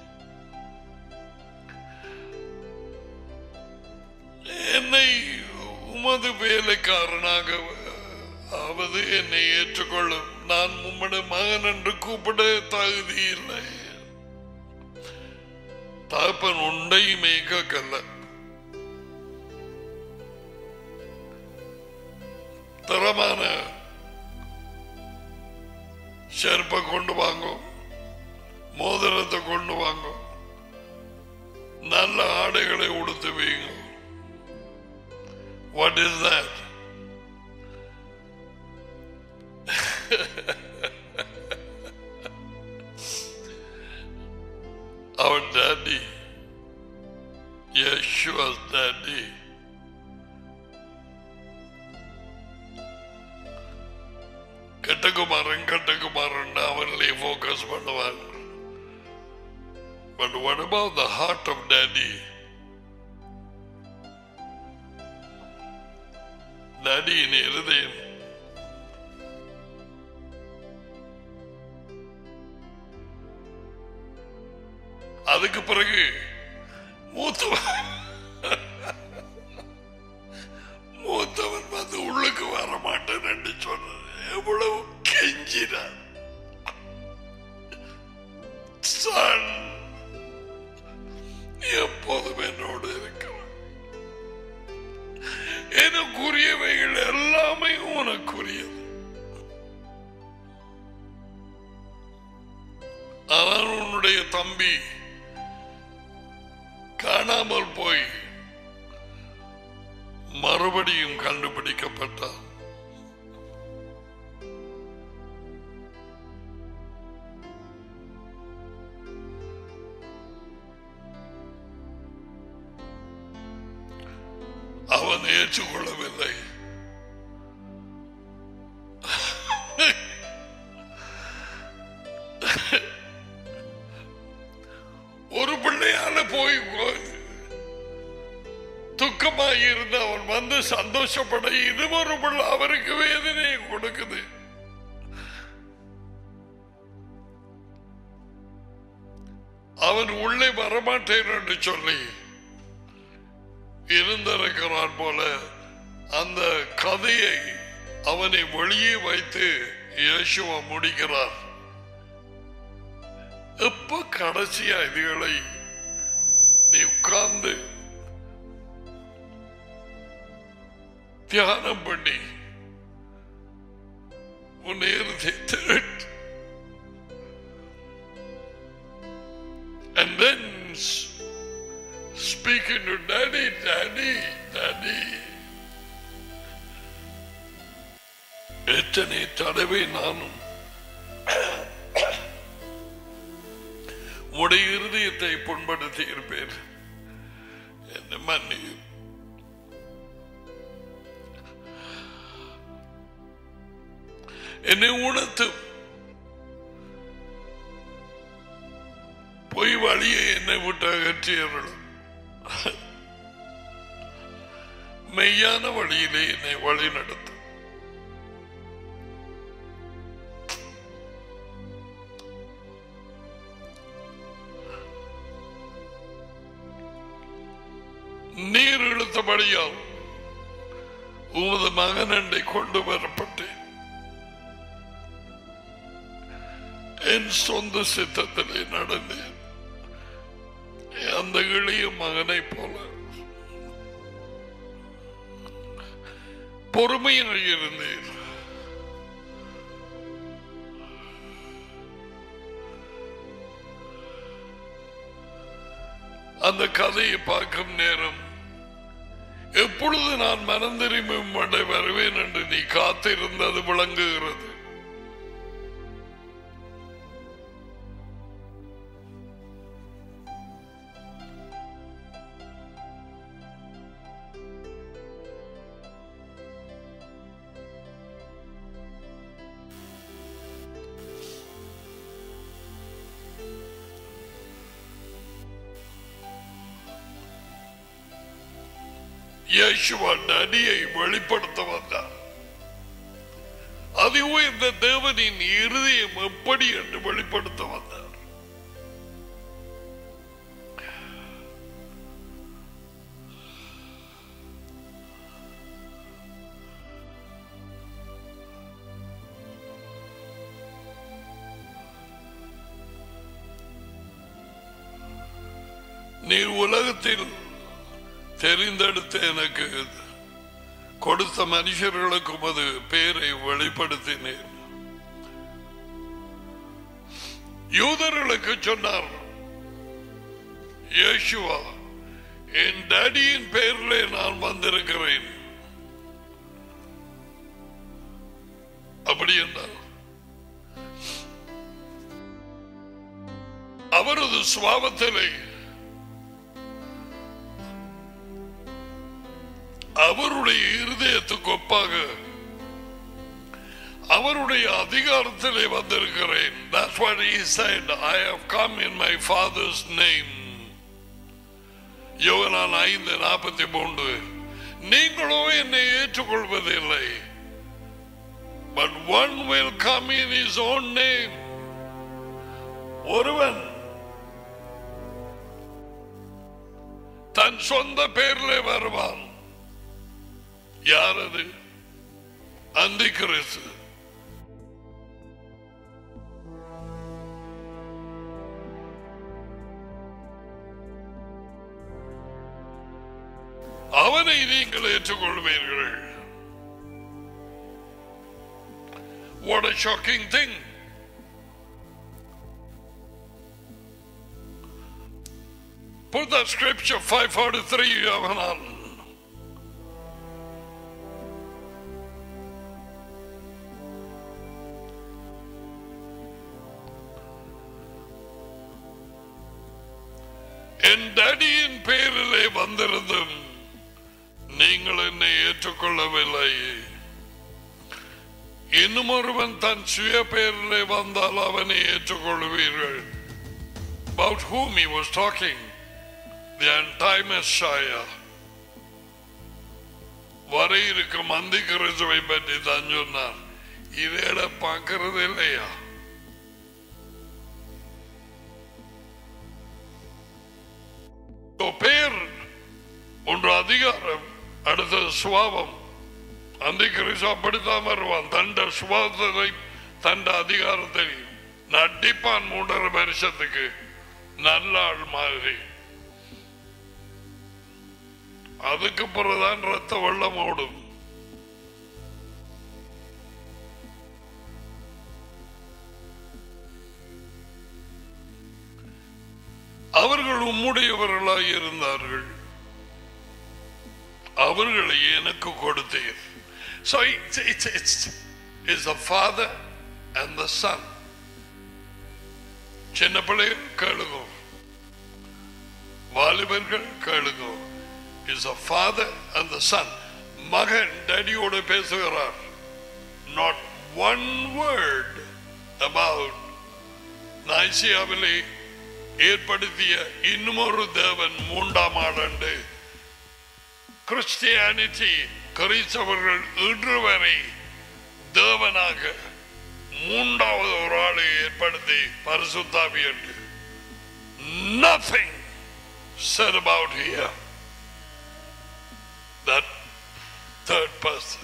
என்னை உமது வேலைக்காரனாக ஆவது என்னை ஏற்றுக்கொள்ளும். நான் உம்மது மகன் என்று கூப்பிட தகுதி இல்லை. தகப்பன் உண்டை மேய்க்கல்ல, தரமான செருப்பை கொண்டு வாங்கோ, மோதிரத்தை கொண்டு வாங்கோ, நல்ல ஆடைகளை உடுத்து வைங்க. What is that? Our daddy, Yeshua's daddy, கட்டகுமாரன் கட்டகுமாரன் அவர்களே focus பண்ணுவாங்க. But what about the heart of daddy? Daddy in இருதயம் அதுக்கு பிறகு மூத்தவன் மூத்தவன் வந்து உள்ளுக்கு வர மாட்டேன் என்று சொன்ன எவ்வளவு கெஞ்சினார். சன், எப்போதும் என்னோடு இருக்கிறான், எனக்குரியவைகள் எல்லாமே உனக்குரியது. ஆனால் உன்னுடைய தம்பி காணாமல் போய் மறுபடியும் கண்டுபிடிக்கப்பட்டார். அவன் ஏற்றுக்கொள்ளவில்லை. ஒரு பிள்ளையால போய் துக்கமாக இருந்த அவன் வந்து சந்தோஷப்பட இது ஒரு பிள்ளை அவருக்கு வேதனையை கொடுக்குது. அவன் உள்ளே வரமாட்டேன் என்று சொல்லி இருந்திருக்கிறான் போல அந்த கதையை அவனை வெளியே வைத்து இயேசுவா முடிக்கிறார். எப்ப கடைசியா இதுகளை நீ உட்கார்ந்து தியானம் பண்ணி உன் இருதயத்தை and then speaking to daddy, daddy, daddy. எத்தனை தடவை நானும் உடைய இருதயத்தை புண்படுத்தி இருப்பேன். என்ன மன்னி என்னை உணர்த்தும் பொய் வழியை என்னை விட்டு அகற்றியவர்களும் மெய்யான வழியிலே என்னை வழி நடத்தும். நீர் இழுத்தபடியால் உமது மகனண்டை கொண்டு வரப்பட்டேன். என் சொந்த சித்தத்திலே நடந்தேன். அந்த இளைய மகனை போல பொறுமையாக இருந்தேன். அந்த கதையை பார்க்கும் நேரம் எப்பொழுது நான் மனம் திரும்பும் மண்டை வருவேன் என்று நீ காத்திருந்தது விளங்குகிறது. இயேசுவா நதியை வெளிப்படுத்த வந்தார். அதுவே இந்த தேவனின் இருதயம் எப்படி என்று வெளிப்படுத்த வந்தார். நீ உலகத்தில் தெரிந்தெடுத்து எனக்கு கொடுத்த மனுஷர்களுக்கும் அது பேரை வெளிப்படுத்தினேன். யூதர்களுக்கு சொன்னார் இயேசுவா, என் டாடியின் பேரிலே நான் வந்திருக்கிறேன். அப்படி என்றார். அவரது சுபாவத்திலே அவருடைய இருதயத்துக்கு ஒப்பாக அவருடைய அதிகாரத்திலே வந்திருக்கிறேன். That's what he said. I have come in my father's name. யோவான் ஐந்து நாற்பத்தி மூன்று. நீங்களோ என்னை ஏற்றுக்கொள்வதில்லை. But one will come in his own name. ஒருவன் தன் சொந்த பேரிலே வருவான். யார் அது? அந்தி கிறிஸ்து. அவனை நீங்கள் ஏற்றுக்கொள்வீர்கள். What a shocking thing. Put that scripture five forty-three, Yohanan. என் டாடியின் பேரிலே வந்திருந்தும் நீங்கள் என்னை ஏற்றுக்கொள்ளவில்லை. இன்னும் ஒருவன் தன் சுய பேரிலே வந்தால் அவனை ஏற்றுக்கொள்வீர்கள். About whom he was talking? The anti-Messiah. வர இருக்கும் அந்தி கிறிஸ்துவை பற்றி தான் சொன்னார். இதையிட பார்க்கறது இல்லையா? பேர் ஒன்று அதிகாரம், அடுத்த சுவாபம். அந்தி கிறிஸ்து அப்படித்தான் வருவான். தண்ட சுவாபத்தை தண்ட அதிகாரத்தை நட்டிப்பான் மூன்றரை வருஷத்துக்கு நல்ல ஆள் மாதிரி. அதுக்கு பிறகுதான் ரத்த வெள்ளம் ஓடும். அவர்கள் உம்முடையவர்களாக இருந்தார்கள், அவர்களை எனக்கு கொடுத்தீர். So it's, it's, it's, it's the father and the son. சின்ன பிள்ளைகள் கேளுங்க, வாலிபர்கள் கேளுங்க. Is a father and the son. மகன் டேடியோடு பேசுகிறார். Not one word about நைசியாவிலே ஏற்படுத்திய இன்னுமொரு தேவன் மூன்றாம் ஆண்டு. கிறிஸ்டியானிட்டி கிறிஸ்தவர்கள் இன்று வரை தேவனாக மூன்றாவது ஒரு ஆளை ஏற்படுத்தி பரிசுத்தாவி என்று nothing said about here. That third person.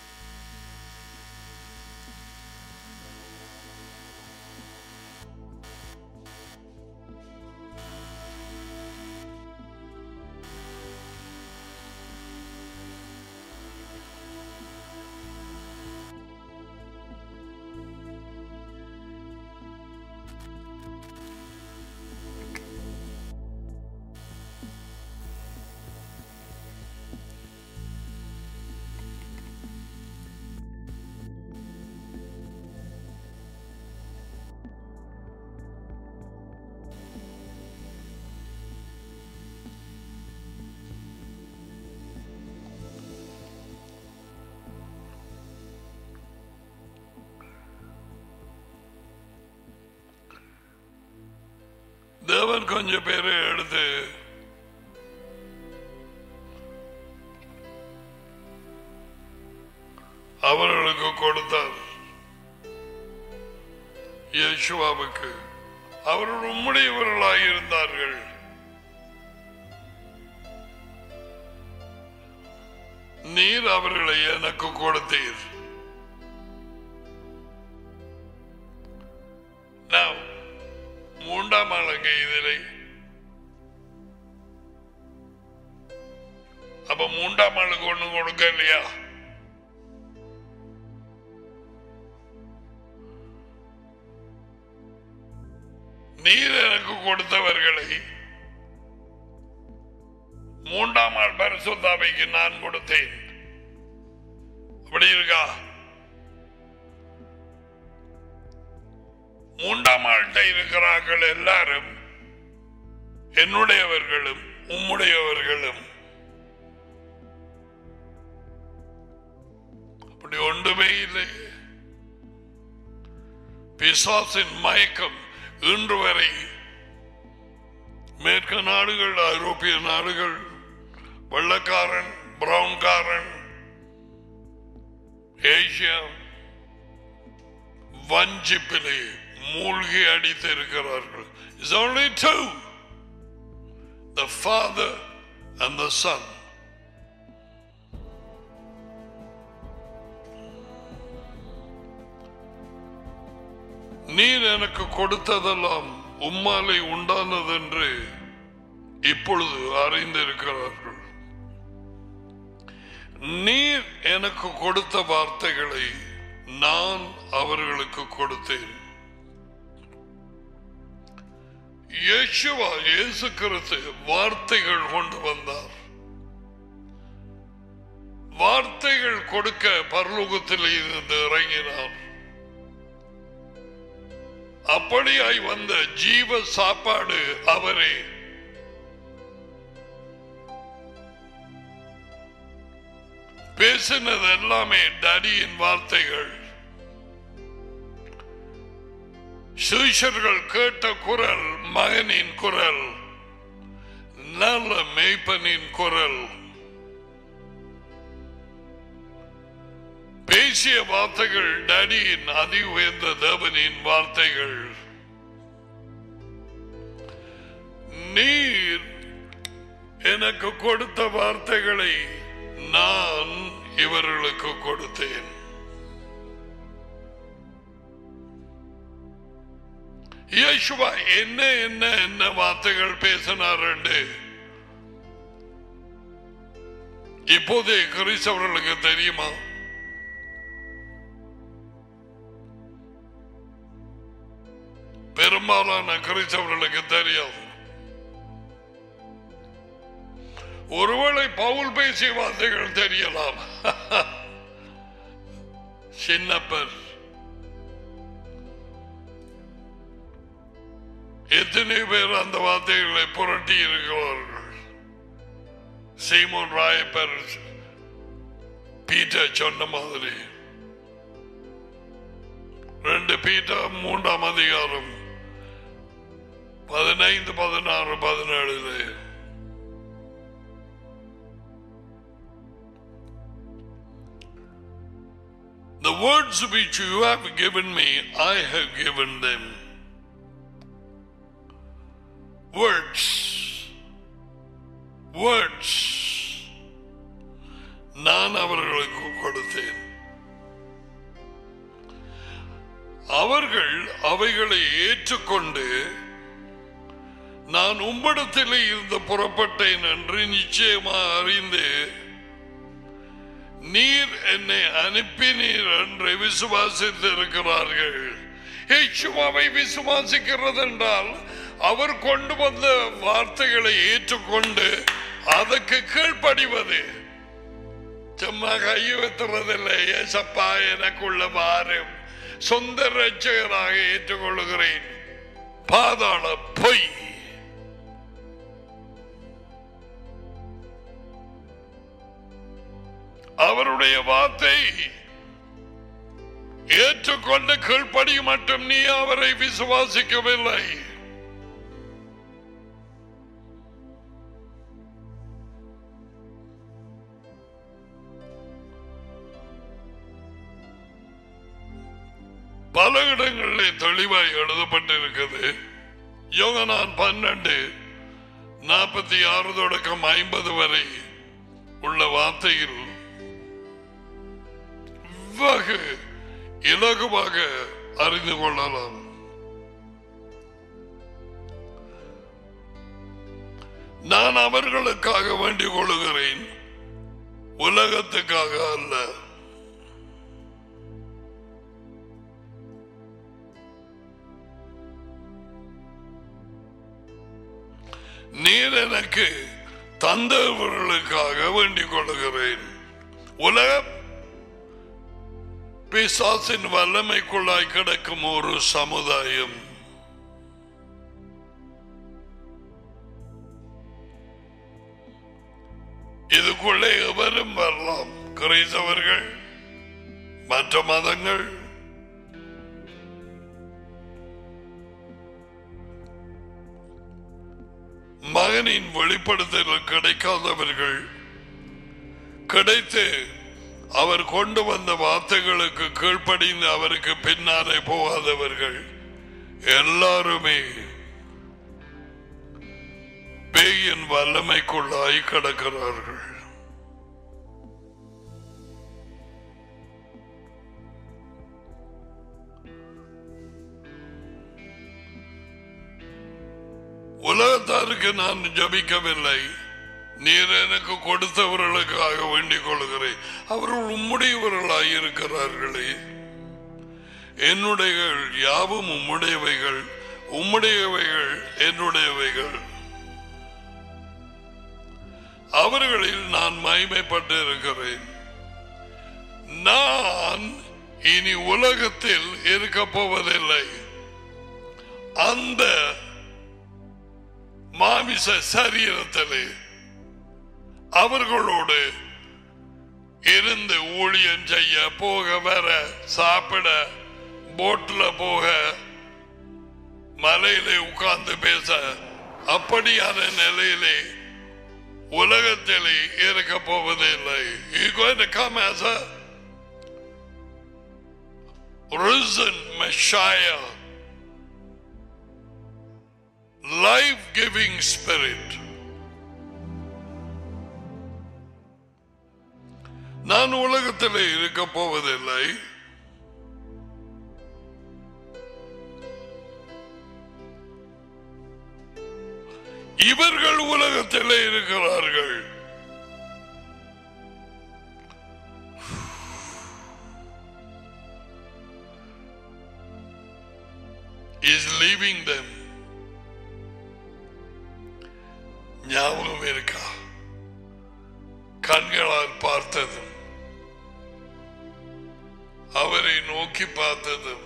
தேவன் கொஞ்சம் பேரை எடுத்து அவர்களுக்கு கொடுத்தார். யேசுவாவுக்கு அவர்கள் உம்முடையவர்களாக இருந்தார்கள். நீர் அவர்களை எனக்கு கொடுத்தீர். மூன்றாம் ஆளுங்க இதிலே. அப்ப மூன்றாம் ஆளுக்கு ஒண்ணு கொடுக்க இல்லையா? நீர் எனக்கு கொடுத்தவர்களை மூன்றாம் ஆள் பரிசுத்தாவிக்கு நான் கொடுத்தேன். அப்படி இருக்கா? மூன்றாம் ஆள்கிட்ட இருக்கிறார்கள் எல்லாரும் என்னுடையவர்களும் உம்முடையவர்களும். அப்படி ஒன்றுமே இல்லை. பிசாசின் மயக்கம் இன்று வரை மேற்கு நாடுகள், ஐரோப்பிய நாடுகள், வெள்ளக்காரன், பிரவுன்காரன், ஏசியா வஞ்சிப்பிலே மூழ்கி அடித்திருக்கிறார்கள். It's only two, the father and the son. நீர் எனக்கு கொடுத்ததெல்லாம் உம்மாலை உண்டானது என்று இப்பொழுது அறிந்திருக்கிறார்கள். நீர் எனக்கு கொடுத்த வார்த்தைகளை நான் அவர்களுக்கு கொடுத்தேன். யேசுவா இயேசு கிறிஸ்து வார்த்தைகள் கொண்டு வந்தார். வார்த்தைகள் கொடுக்க பரலோகத்தில் இருந்து இறங்கினார். அப்படியாய் வந்த ஜீவ சாப்பாடு அவரே. பேசினது எல்லாமே டாடியின் வார்த்தைகள். சீஷர்கள் கேட்ட குரல் மகனின் குரல், நல்ல மேய்ப்பனின் குரல். பேசிய வார்த்தைகள் டேடியின் அதி உயர்ந்த தேவனின் வார்த்தைகள். நீர் எனக்கு கொடுத்த வார்த்தைகளை நான் இவர்களுக்கு கொடுத்தேன். இயேசுவா என்ன என்ன என்ன வார்த்தைகள் பேசினார் என்று இப்போதே கிறிஸ்தவர்களுக்கு தெரியுமா? பெரும்பாலான கிறிஸ்தவர்களுக்கு தெரியாது. ஒருவேளை பவுல் பேசிய வார்த்தைகள் தெரியலாம். சின்னப்பர் எத்தனை பேர் அந்த வார்த்தைகளை புரட்டி இருக்கிறார்கள். சீமோன் ராயப்பர் பீட்டர் சொன்ன மாதிரி ரெண்டு பீட்டர் மூன்றாம் அதிகாரம் பதினைந்து பதினாறு பதினேழு The words which you have given me, I have given them. Words. Words. நான் அவர்களுக்கு கொடுத்தேன். அவர்கள் அவைகளை ஏற்றுக்கொண்டு நான் உம்மிடத்திலே இருந்து புறப்பட்டேன் என்று நிச்சயமாக அறிந்து நீர் என்னை அனுப்பினீர் என்று விசுவாசித்து இருக்கிறார்கள். இயேசுவை விசுவாசிக்கிறது என்றால் அவர் கொண்டு வந்த வார்த்தைகளை ஏற்றுக்கொண்டு அதற்கு கீழ்ப்படிவது. சும்மா கையுத்துறதில்லை. ஏசப்பா எனக்குள்ள வாரும், சொந்த ரட்சகராக ஏற்றுக்கொள்கிறேன். பாதாள பொய். அவருடைய வார்த்தை ஏற்றுக்கொண்டு கீழ்ப்படி மட்டும் நீ அவரை விசுவாசிக்கவில்லை. பல இடங்களில் தெளிவாய் எழுதப்பட்டிருக்கிறது. யோகனான் பன்னெண்டு நாற்பத்தி ஆறு தொடக்கம் ஐம்பது வரை உள்ள வார்த்தையில் வெகு இலகுவாக அறிந்து கொள்ளலாம். நான் அவர்களுக்காக வேண்டிக் கொள்கிறேன், உலகத்துக்காக அல்ல. நீர் எனக்கு தந்தவர்களுக்காக வேண்டிக் கொள்கிறேன். உலக பிசாசின் வல்லமைக்குள்ளாய் கிடக்கும் ஒரு சமுதாயம். இதுக்குள்ளே எவரும் வரலாம். கிறிஸ்தவர்கள், மற்ற மதங்கள், மகனின் வெளிப்படுத்தல் கிடைக்காதவர்கள், கிடைத்து அவர் கொண்டு வந்த வார்த்தைகளுக்கு கீழ்ப்படிந்து அவருக்கு பின்னாலே போகாதவர்கள் எல்லாருமே பேயின் வல்லமைக்குள்ளாய் கிடக்கிறார்கள். உலகத்தாருக்கு நான் ஜபிக்கவில்லை, நீர் எனக்கு கொடுத்தவர்களுக்காக வேண்டிக் கொள்கிறேன். அவர்கள் உம்முடையவர்களாய் இருக்கிறார்களே. என்னுடைய யாவும் உம்முடையவைகள், உம்முடையவைகள் என்னுடையவைகள். அவர்களில் நான் மகிமைப்பட்டு இருக்கிறேன். நான் இனி உலகத்தில் இருக்க போவதில்லை. அந்த மாமிச சரீரத்திலே அவர்களோடு இருந்து ஊழியம் செய்ய, போக வர, சாப்பிட, போட்ல போக, மலையிலே உட்கார்ந்து பேச, அப்படியான நிலையிலே உலகத்திலே இருக்க போவதில்லை. You going to come as a risen Messiah, life-giving Spirit. நான் உலகத்திலே இருக்க போவதில்லை, இவர்கள் உலகத்திலே இருக்கிறார்கள். Is leaving them. ஞாபகம் இருக்கா? கண்களால் பார்த்ததும் அவரை நோக்கி பார்த்ததும்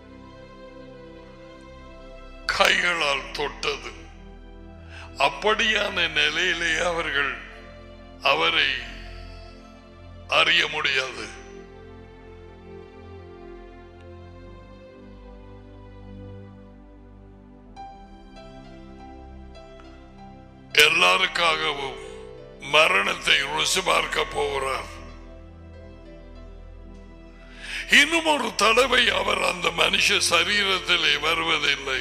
கைகளால் தொட்டதும் அப்படியான நிலையிலே அவர்கள் அவரை அறிய முடியாது. எல்லாருக்காகவும் மரணத்தை ருசி பார்க்க போகிறார். இன்னும் ஒரு தடவை அவர் அந்த மனுஷ சரீரத்திலே வருவதில்லை.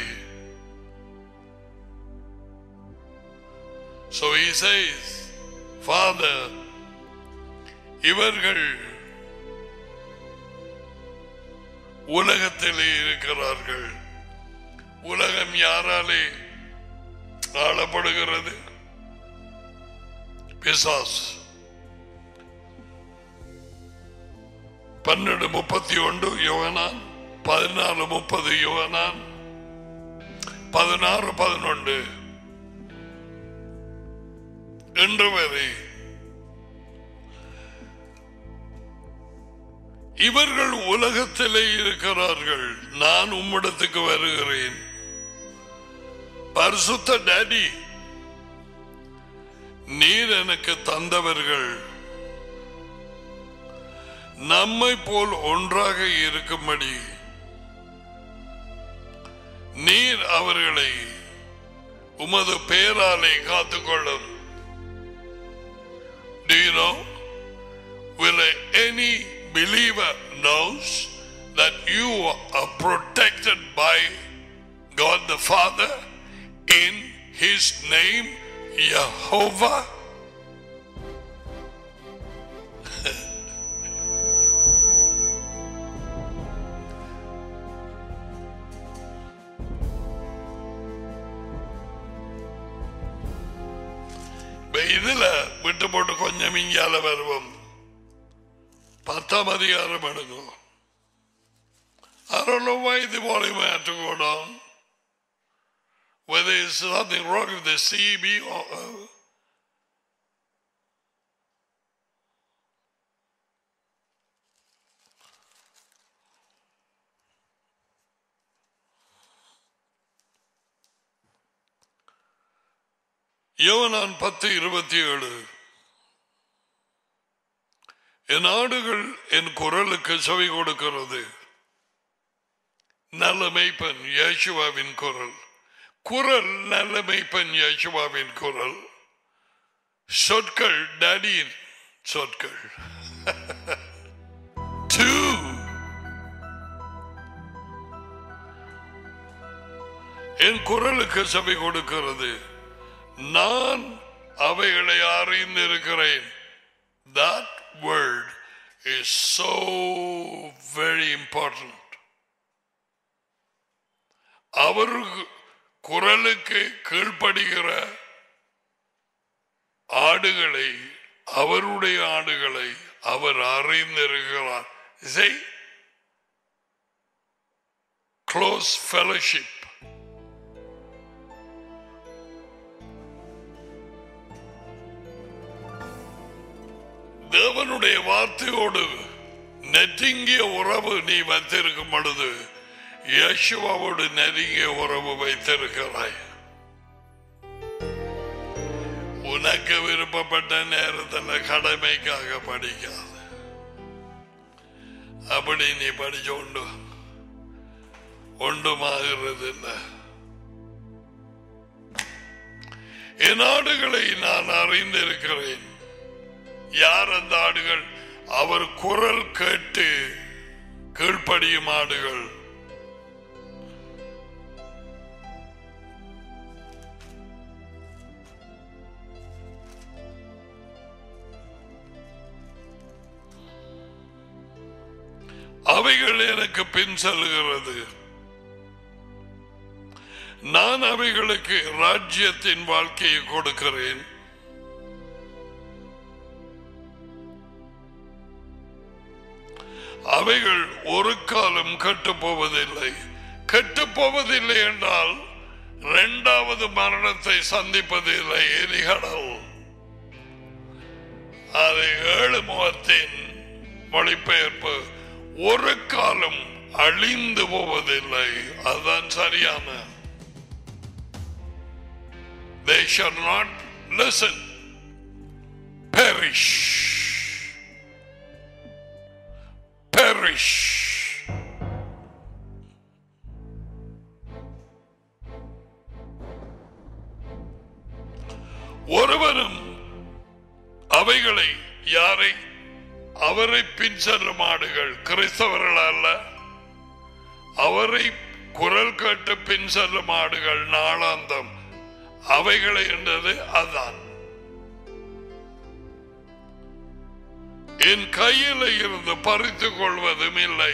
So he says, Father, இவர்கள் உலகத்திலே இருக்கிறார்கள். உலகம் யாராலே ஆளப்படுகிறது? பிசாசு. பன்னெண்டு முப்பத்தி ஒன்று யோகனான், பதினாலு முப்பது யோகனான், பதினாறு பதினொன்று இன்று வரை இவர்கள் உலகத்திலே இருக்கிறார்கள். நான் உம்மிடத்துக்கு வருகிறேன். பரிசுத்த டாடி, நீர் எனக்கு தந்தவர்கள் நம்மை போல் ஒன்றாக இருக்கும்படி நீர் அவர்களை உமது பெயராலே காத்துக்கொள்ளும். Do you know? Will any believer knows that you are protected by God the Father in His name, Jehovah? இதுல விட்டு போட்டு கொஞ்சம் இங்கால வருவோம். பத்தாம் அதிகாரம் எடுக்கும். I don't know why the volume had to go down. Whether there's something wrong with the C B or uh, யோவான் பத்து இருபத்தி ஏழு. என் ஆடுகள் என் குரலுக்கு செவி கொடுக்கிறது. நல்ல மேய்ப்பன் இயேசுவாவின் குரல். குரல் நல்ல மேய்ப்பன் இயேசுவாவின் குரல். சொற்கள் டாடியின் சொற்கள். என் குரலுக்கு செவி கொடுக்கிறது. நான் அவைகளை அறிந்திருக்கிறேன். That word is so very important. அவர் குரலுக்கு கீழ்ப்படுகிற ஆடுகளை, அவருடைய ஆடுகளை அவர் அறிந்திருக்கிறார். Say close fellowship. தேவனுடைய வார்த்தையோடு நெருங்கிய உறவு நீ வைத்திருக்கும் பொழுது இயேசுவோடு நெருங்கிய உறவு வைத்திருக்கிறாய். உனக்கு விருப்பப்பட்ட நேரத்தில் கடமைக்காக படிக்காது. அப்படி நீ படிச்ச உண்டு ஒன்றுமாகிறது இல்லை. என் ஆடுகளை நான் அறிந்திருக்கிறேன். யார் அந்த ஆடுகள்? அவர் குரல் கேட்டு கீழ்ப்படியும் ஆடுகள். அவைகள் எனக்கு பின் செல்கிறது. நான் அவைகளுக்கு ராஜ்யத்தின் வாழ்க்கையை கொடுக்கிறேன். அவைகள் ஒரு காலம் கட்டுப்போவதில்லை. கட்டுப்போவதில்லை என்றால் இரண்டாவது மரணத்தை சந்திப்பதில்லை. எலிகடல் அது ஏழு முகத்தின் மொழிபெயர்ப்பு. ஒரு காலம் அழிந்து போவதில்லை. அதுதான் சரியான. They shall not listen, perish, perish. ஒருவரும் அவைகளை யாரை அவரை பின் செல்லும் ஆடுகள் கிறிஸ்தவர்கள் அல்ல, அவரை குரல் கேட்டு பின் செல்லும் ஆடுகள் நாளாந்தம் அவைகளை என்றது அதான். என் கையில் இருந்து பறித்துக் கொள்வதும் இல்லை.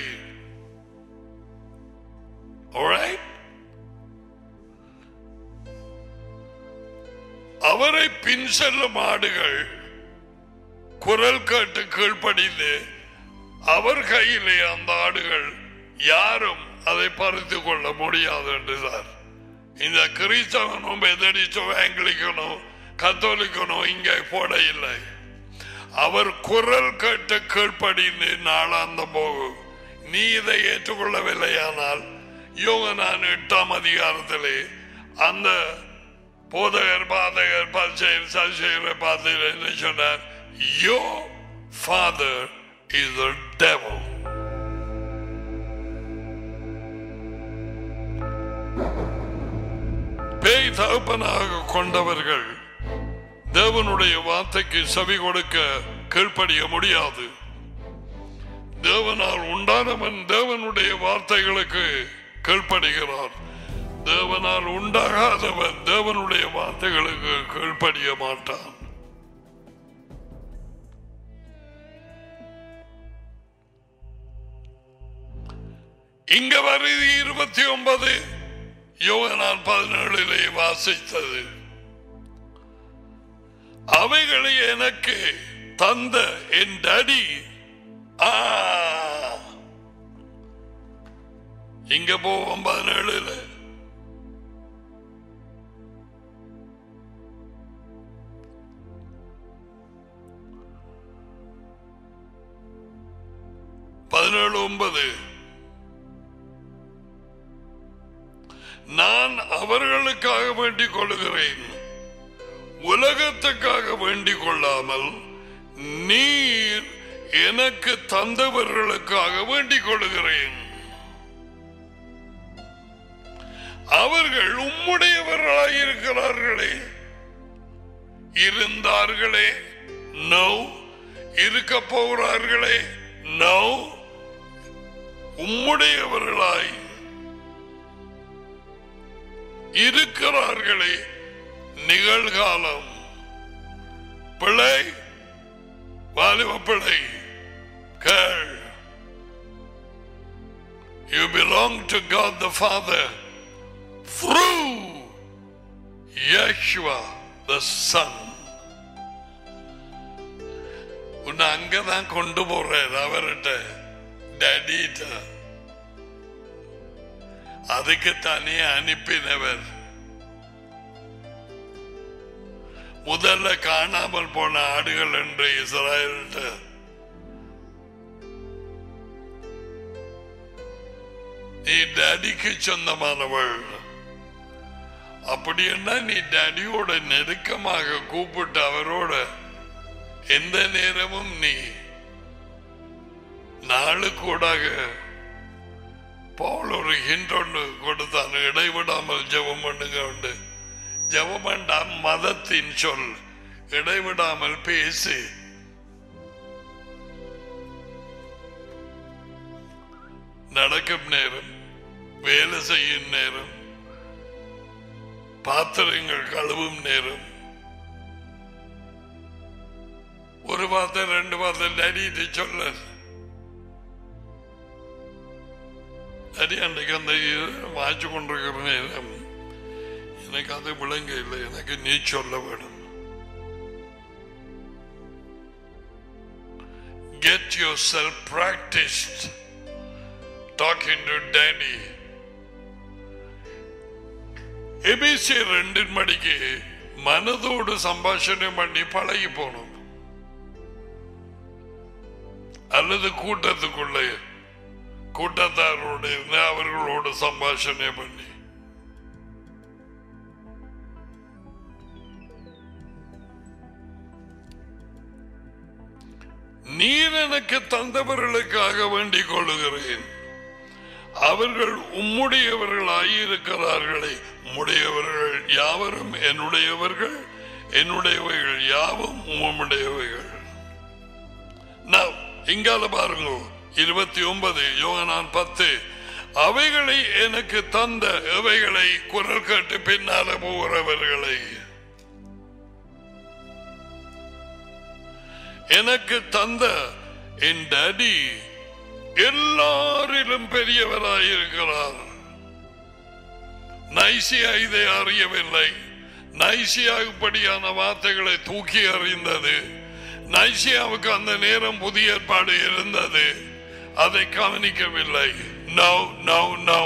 அவரை பின் செல்லும் ஆடுகள் குரல் கேட்டு கீழ்ப்படிந்து அவர் கையிலே அந்த ஆடுகள் யாரும் அதை பறித்துக் கொள்ள முடியாது என்றுதான். இந்த கிறிஸ்தவனும் மெதடிஸ்டோ ஆங்கிலிக்கனோ கத்தோலிக்கனோ இங்கே போட இல்லை. அவர் குரல் கேட்டு கீழ்ப்படிந்து நாளாந்த போகும். நீ இதை ஏற்றுக்கொள்ளவில்லையானால் யோகனான் எட்டாம் அதிகாரத்திலே அந்த போதகர் பாதகர் பரிசேயர் சதுசேயரை பார்த்து என்ன சொன்னார்? Your father is the devil. பேய் தகப்பனாக கொண்டவர்கள் தேவனுடைய வார்த்தைக்கு செவி கொடுக்க கீழ்ப்படிய முடியாது. தேவனால் உண்டானவன் தேவனுடைய வார்த்தைகளுக்கு கீழ்ப்படுகிறார். தேவனால் உண்டாகாதவன் தேவனுடைய வார்த்தைகளுக்கு கீழ்ப்படிய மாட்டான். இங்க வருது இருபத்தி ஒன்பது யோகனான் பதினேழிலே வாசித்தது. அவைகளை எனக்கு தந்த என் டாடி. இங்க போவோம் பதினேழுல. பதினேழு ஒன்பது. நான் அவர்களுக்காக வேண்டிக் கொள்கிறேன், உலகத்துக்காக வேண்டிக் கொள்ளாமல் நீர் எனக்கு தந்தவர்களுக்காக வேண்டிக் கொள்கிறேன். அவர்கள் உம்முடையவர்களாக இருக்கிறார்களே, இருந்தார்களே, நோ. இருக்க போகிறார்களே, நோ. உம்முடையவர்களாய் இருக்கிறார்களே, நிகழ்காலம். பிள்ளை, வாலிப பிள்ளை, கேள். You belong to God the Father through Yeshua the Son. உன்னை அங்கதான் கொண்டு போறார் அவர்கிட்ட, டேடிட்ட. அதுக்கு தனியே அனுப்பினவர். முதல்ல காணாமல் போன ஆடுகள் என்று இஸ்ராயல்கிட்ட நீ டாடிக்கு சொந்தமானவள். அப்படி என்ன நீ டாடியோட நெருக்கமாக கூப்பிட்டு அவரோட எந்த நேரமும் நீ நாளுக்கூடாக பவுல் ஒரு ஹிண்ட் ஒன்று கொடுத்தான். இடைவிடாமல் ஜெபம் பண்ணுங்க உண்டு. ஜெபம் வேண்டாம், மதத்தின் சொல். இடைவிடாமல் பேசி நடக்கும் நேரம், வேலை செய்யும் நேரம், பாத்திரங்கள் கழுவும் நேரம், ஒரு வார்த்தை ரெண்டு வார்த்தை டேடி சொல்ல டேடி அன்றைக்கு அந்த வாய்ச்சி கொண்டிருக்கிற நேரம் எனக்கு அது விளங்க இல்லை, எனக்கு நீ சொல்ல வேணும். Get yourself practiced talking to daddy. எபிசி ரெண்டின் மணிக்கு மனதோடு சம்பாஷணை பண்ணி பழகி போனோம். அல்லது கூட்டத்துக்குள்ளே கூட்டத்தாரோடு இருந்து அவர்களோடு சம்பாஷணை பண்ணி நீர் எனக்கு தந்தவர்களுக்காக வேண்டிக் கொள்ளுகிறேன், அவர்கள் உம்முடையவர்களாயிருக்கிறார்களே. உம்முடையவர்கள் யாவரும் என்னுடையவர்கள், என்னுடையவைகள் யாவும் உம்முடையவைகள். நான் இங்கால பாருங்க, இருபத்தி ஒன்பது யோவான் பத்து, அவைகளை எனக்கு தந்த அவைகளை குரல் கேட்டு பின்னால போகிறவர்களை, எனக்கு தந்த என் டாடி எல்லாரிலும் பெரியவராயிருக்கிறார். நைசியா இதை அறியவில்லை. நைசியாவுப்படியான வார்த்தைகளை தூக்கி அறிந்தது. நைசியாவுக்கு அந்த நேரம் புதிய ஏற்பாடு இருந்தது, அதை கவனிக்கவில்லை. நோ நோ நோ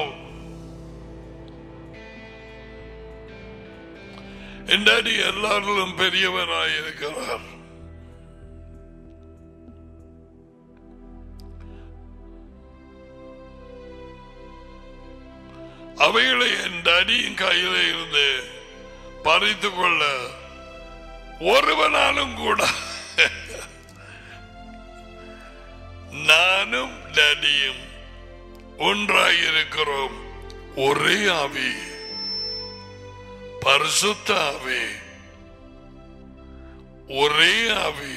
என் டாடி எல்லாரிலும் பெரியவராயிருக்கிறார். அவைகளை என் டாடியின் கையில இருந்து பறித்து கொள்ள ஒருவனாலும் கூட நானும் டாடியும் ஒன்றாயிருக்கிறோம். ஒரே ஆவி, பரிசுத்த ஆவி, ஒரே ஆவி.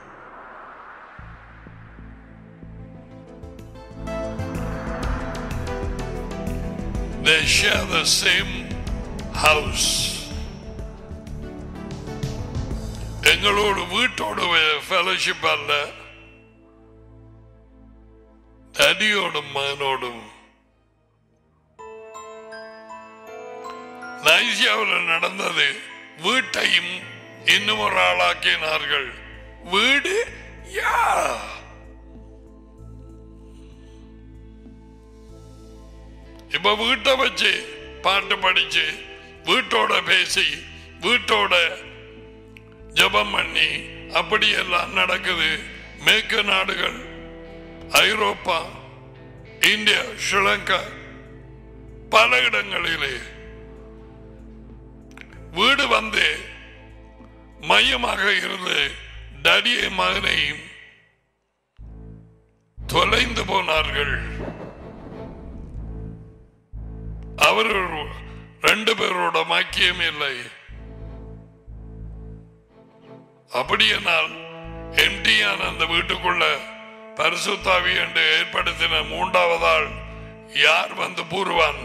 They share the same house. எங்களோடு வீட்டோடு ஃபெலோஷிப் அல்ல, டாடியோடும் மகனோடும். நைசியாவில் நடந்தது, வீட்டையும் இன்னும் ஒரு ஆளாக்கினார்கள். வீடு யா இப்ப வீட்டை வச்சு பாட்டு படிச்சு வீட்டோட பேசி வீட்டோட ஜபம் பண்ணி அப்படியெல்லாம் நடக்குது. மேற்கு நாடுகள், ஐரோப்பா, இந்தியா, ஸ்ரீலங்கா, பல இடங்களிலே வீடு வந்து மையமாக இருந்து டாடியை மகனையும் தொலைந்து போனார்கள். அவர்கள் ரெண்டு பேரோட மாக்கியம் இல்லை. அப்படியானால் எம்டியான அந்த வீட்டுக்குள்ள பரிசுத்தாவி என்று ஏற்படுத்தின மூன்றாவதால் யார் வந்து பூர்வான்?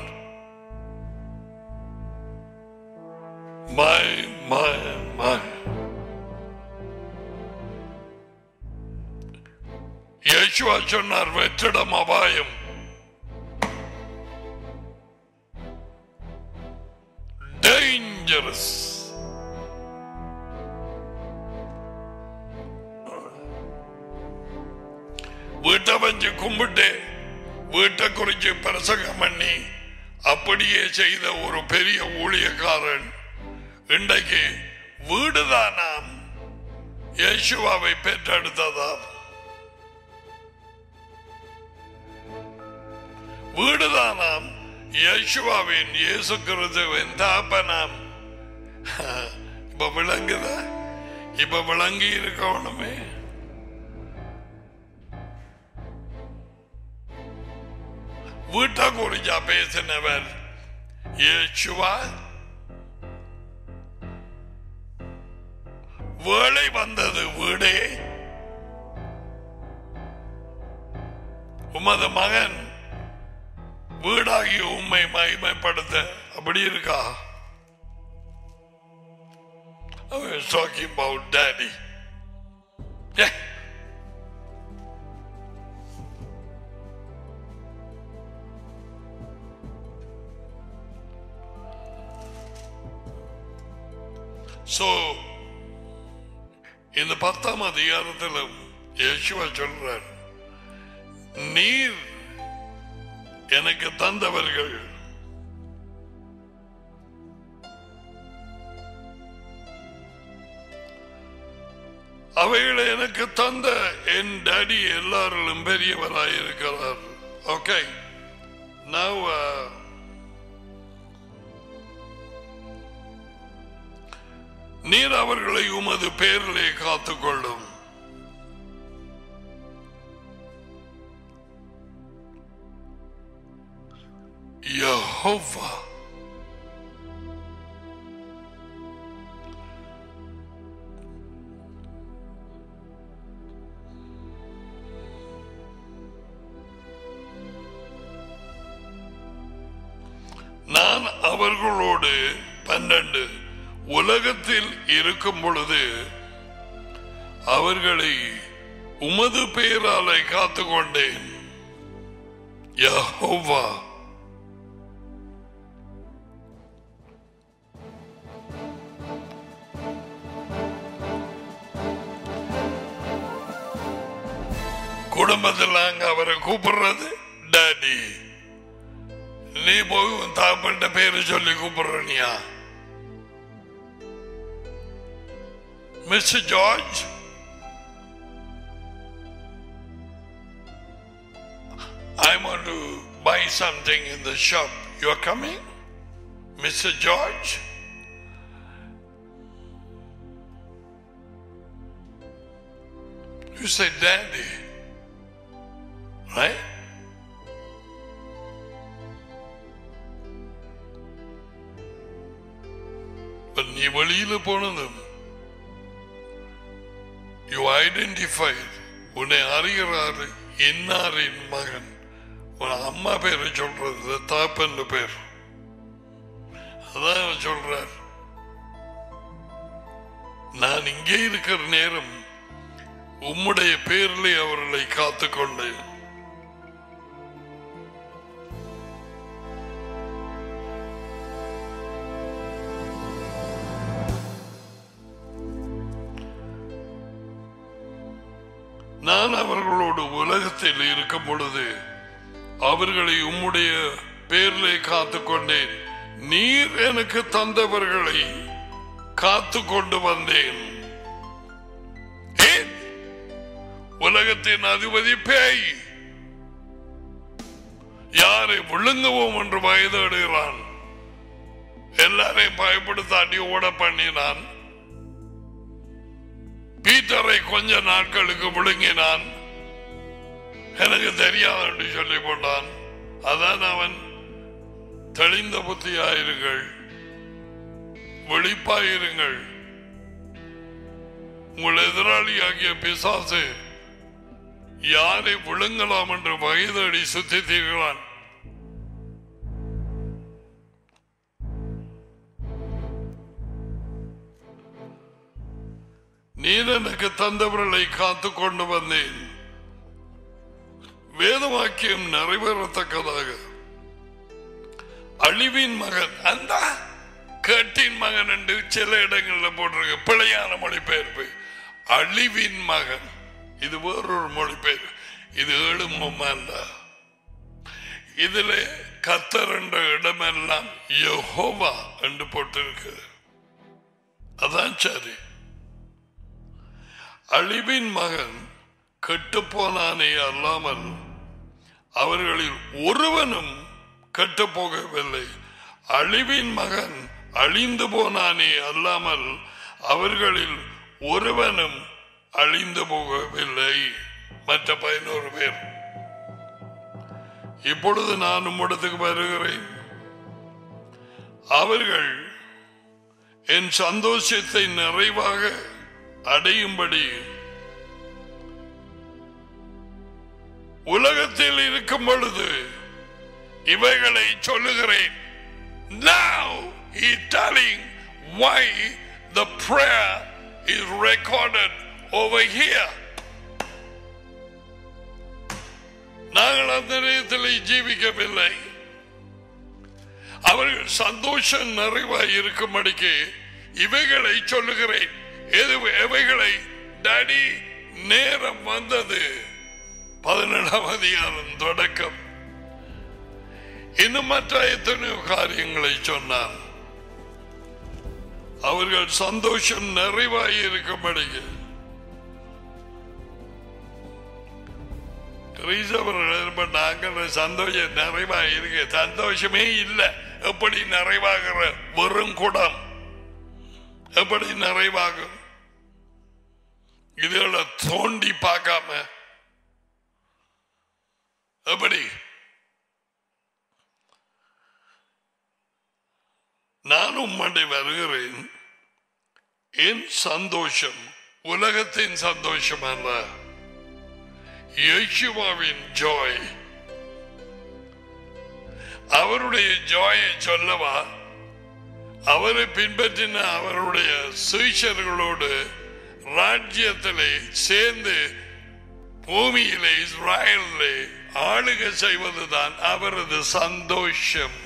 மாய் மாய் மாய் யேசுவா சொன்னார், வெற்றிடம் அபாயம். Dangerous. வீட்டை வச்சு கும்பிட்டு வீட்டை குறிச்சு பிரசங்கம் பண்ணி அப்படியே செய்த ஒரு பெரிய ஊழியக்காரன் இன்றைக்கு வீடுதானாம் யேசுவாவை பெற்றெடுத்ததாம். வீடுதானாம் யேசுவாவின் இயேசு கிறிஸ்துவின் தாப்பனாம். இப்ப விளங்குதா? இப்ப விளங்கி இருக்கணுமே. வீட்டை குறிச்சா பேசினவர் இயேசுவா. வேலை வந்தது வீடே. உமது மகன் வீடாகி உண்மை மகிமைப்படுத்த அப்படி இருக்கா? I was talking about daddy. Yeah. So, இந்த பத்தாம் அதிகாரத்தில் இயேசுவா சொல்றார், நீர் எனக்கு தந்தவர்கள் அவைகளை எனக்கு தந்த என் டாடி எல்லாரிலும் பெரியவராயிருக்கிறார். ஓகே, now uh, நீர் அவர்களை உமது பேரிலே காத்துக்கொள்ளும். யெகோவா நான் அவர்களோடு பன்னெண்டு உலகத்தில் இருக்கும் பொழுது அவர்களை உமது பெயராலே காத்துக்கொண்டேன். யெகோவா குடும்பத்தில் நாங்க அவரை கூப்பிடுறது டாடி. நீ போய் தாப்பட்ட பேரு சொல்லி கூப்பிடுறனியா? Mister George, I want to buy something in the shop. You are coming? Mister George? You say daddy, right? But நீ வெளியில போனதும் you identified, உன்னை அறிகிறாரு இன்னாரின் மகன். உன் அம்மா பேரை சொல்றது தாப்பன் பேர். அதான் சொல்றார், நான் இங்கே இருக்கிற நேரம் உம்முடைய பேரிலே அவர்களை காத்துக்கொண்டேன். நான் அவர்களோடு உலகத்தில் இருக்கும் பொழுது அவர்களை உம்முடைய பேரிலே காத்துக்கொண்டேன். நீர் எனக்கு தந்தவர்களை காத்து கொண்டு வந்தேன். ஏன்? உலகத்தின் அதிபதி பேய் யாரை விழுங்குவோம் என்று வயதாடுகிறான். எல்லாரையும் பயப்படுத்தாட்டி ஓட பண்ணினான். பீட்டரை கொஞ்ச நாட்களுக்கு விழுங்கினான். எனக்கு தெரியாது என்று சொல்லி போட்டான். அதான் அவன் தெளிந்த புத்தியாயிருங்கள், விழிப்பாயிருங்கள், உங்கள் எதிராளியாகிய பிசாசு யாரை விழுங்கலாம் என்று வயதடி சுத்தித்தீர்களான். நீர் எனக்கு தந்தவர்களை காத்து கொண்டு வந்தேன். வேதவாக்கியம் நிறைவேறத்தக்கதாக அழிவின் மகன், அந்த கேட்டின் மகன் என்று சில இடங்கள்ல போட்டிருக்கு. பிழையான மொழிபெயர்ப்பு அழிவின் மகன். இது வேறொரு மொழிபெயர்ப்பு. இது ஏழுமல்ல. இதுல கர்த்தர் என்ற இடமெல்லாம் யெகோவா என்று போட்டிருக்கு. அதான் சரி. அழிவின் மகன் கெட்டு போனானே அல்லாமல் அவர்களில் ஒருவனும் கெட்டு போகவில்லை. அழிவின் மகன் அழிந்து போனானே அல்லாமல் அவர்களில் ஒருவனும் அழிந்து போகவில்லை. மற்ற பதினோரு பேர். இப்பொழுது நான் உம்மிடத்துக்கு வருகிறேன். அவர்கள் என் சந்தோஷத்தை நிறைவாக அடையும்படி உலகத்தில் இருக்கும் பொழுது இவைகளை சொல்லுகிறேன். Now he telling why the prayer is recorded over here. நாங்கள் அந்த நேரத்தில் ஜீவிக்கவில்லை. அவர்கள் சந்தோஷம் நிறைவாய் இருக்கும்படிக்கு இவைகளை சொல்லுகிறேன். எவைகளை? டாடி, நேரம் வந்தது. பதினேழாம் அதிகாரம் தொடக்கம். இன்னும் மற்ற எத்தனையோ காரியங்களை சொன்னார். அவர்கள் சந்தோஷம் நிறைவாய் இருக்கும்படிக்கு. நாங்கள் சந்தோஷம் நிறைவாக இருக்கு. சந்தோஷமே இல்லை. எப்படி நிறைவாகிற? வெறும் குடம் எப்படி நிறைவாகும்? இதுல தோண்டி பார்க்காம எப்படி? நானும் மண்டை வருகிறேன். என் சந்தோஷம் உலகத்தின் சந்தோஷம் அல்ல, யேசுவாவின் ஜாய். அவருடைய ஜாயை சொல்லவா? அவரை பின்பற்றின அவருடைய சீஷர்களோடு ராஜ்யத்திலே சேர்ந்து பூமியிலே இஸ்ராயலிலே ஆளுகை செய்வதுதான் அவரது சந்தோஷம்.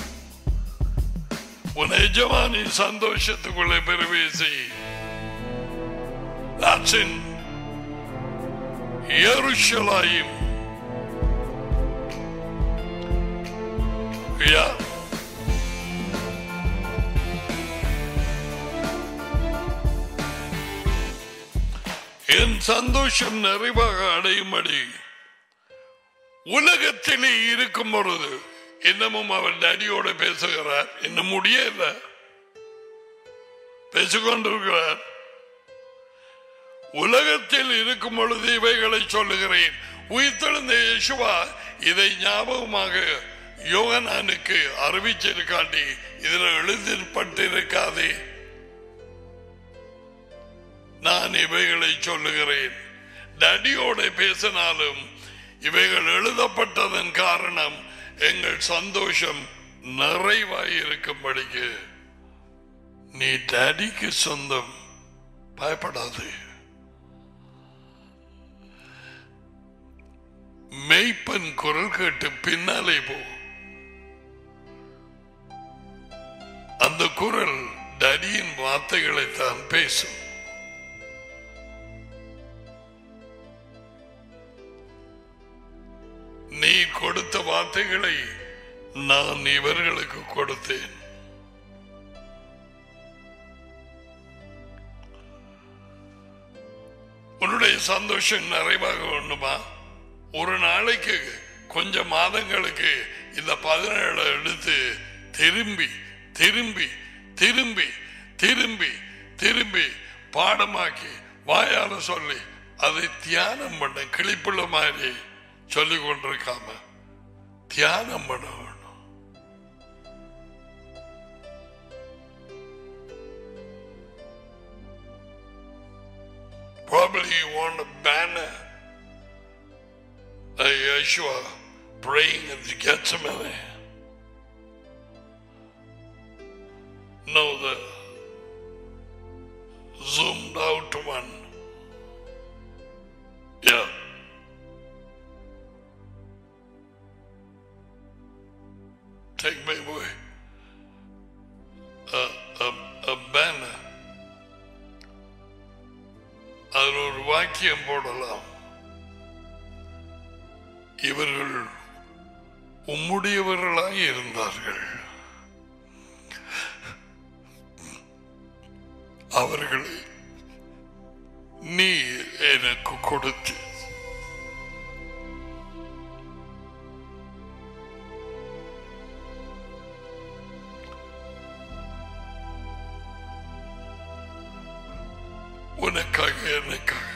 உன் எஜமானின் சந்தோஷத்துக்குள்ளே பிரவேசி. That's in Jerusalem. Yeah. என் சந்தோஷம் நிறைவாக அடையும்படி உலகத்திலே இருக்கும் பொழுது இன்னமும் அவர் டாடியோட பேசுகிறார். இன்னும் முடியல, பேசிக்கொண்டிருக்கிறார். உலகத்தில் இருக்கும் பொழுது இவைகளை சொல்லுகிறேன். உயிர்த்தெழுந்த இயேசுவா இதை ஞாபகமாக யோகனானுக்கு அறிவிச்சிருக்காண்டி இதில் எழுதப்பட்டிருக்காதே. நான் இவைகளை சொல்லுகிறேன். டாடியோட பேசினாலும் இவைகள் எழுதப்பட்டதன் காரணம் எங்கள் சந்தோஷம் நிறைவாய் இருக்கும்படிக்கு. நீ டாடிக்கு சொந்தம், பயப்படாது. மெய்ப்பன் குரல் கேட்டு பின்னாலே போ. அந்த குரல் டாடியின் வார்த்தைகளை தான் பேசும். நீ கொடுத்த வார்த்தைகளை நான் இவர்களுக்கு கொடுத்தேன். உன்னுடைய சந்தோஷம் நிறைவாக வேண்டுமா? ஒரு நாளைக்கு கொஞ்சம் மாதங்களுக்கு இந்த பதினேழு எடுத்து திரும்பி திரும்பி திரும்பி திரும்பி திரும்பி பாடமாக்கி வாயால சொல்லி அதை தியானம் பண்ண, கிளிப்புள்ள மாதிரி சொல்லிக் கொண்டிருக்காம தியானம் பண்ண வேணும். Probably you want a banner, a Yeshua praying at the Gethsemane. No, the zoomed out one. Yeah. Take me away. A, a, a banner. அதில் ஒரு வாக்கியம் போடலாம். இவர்கள் உம்முடையவர்களாய் இருந்தார்கள், அவர்களை நீ எனக்கு கொடுத்து. உனக்காக எனக்காக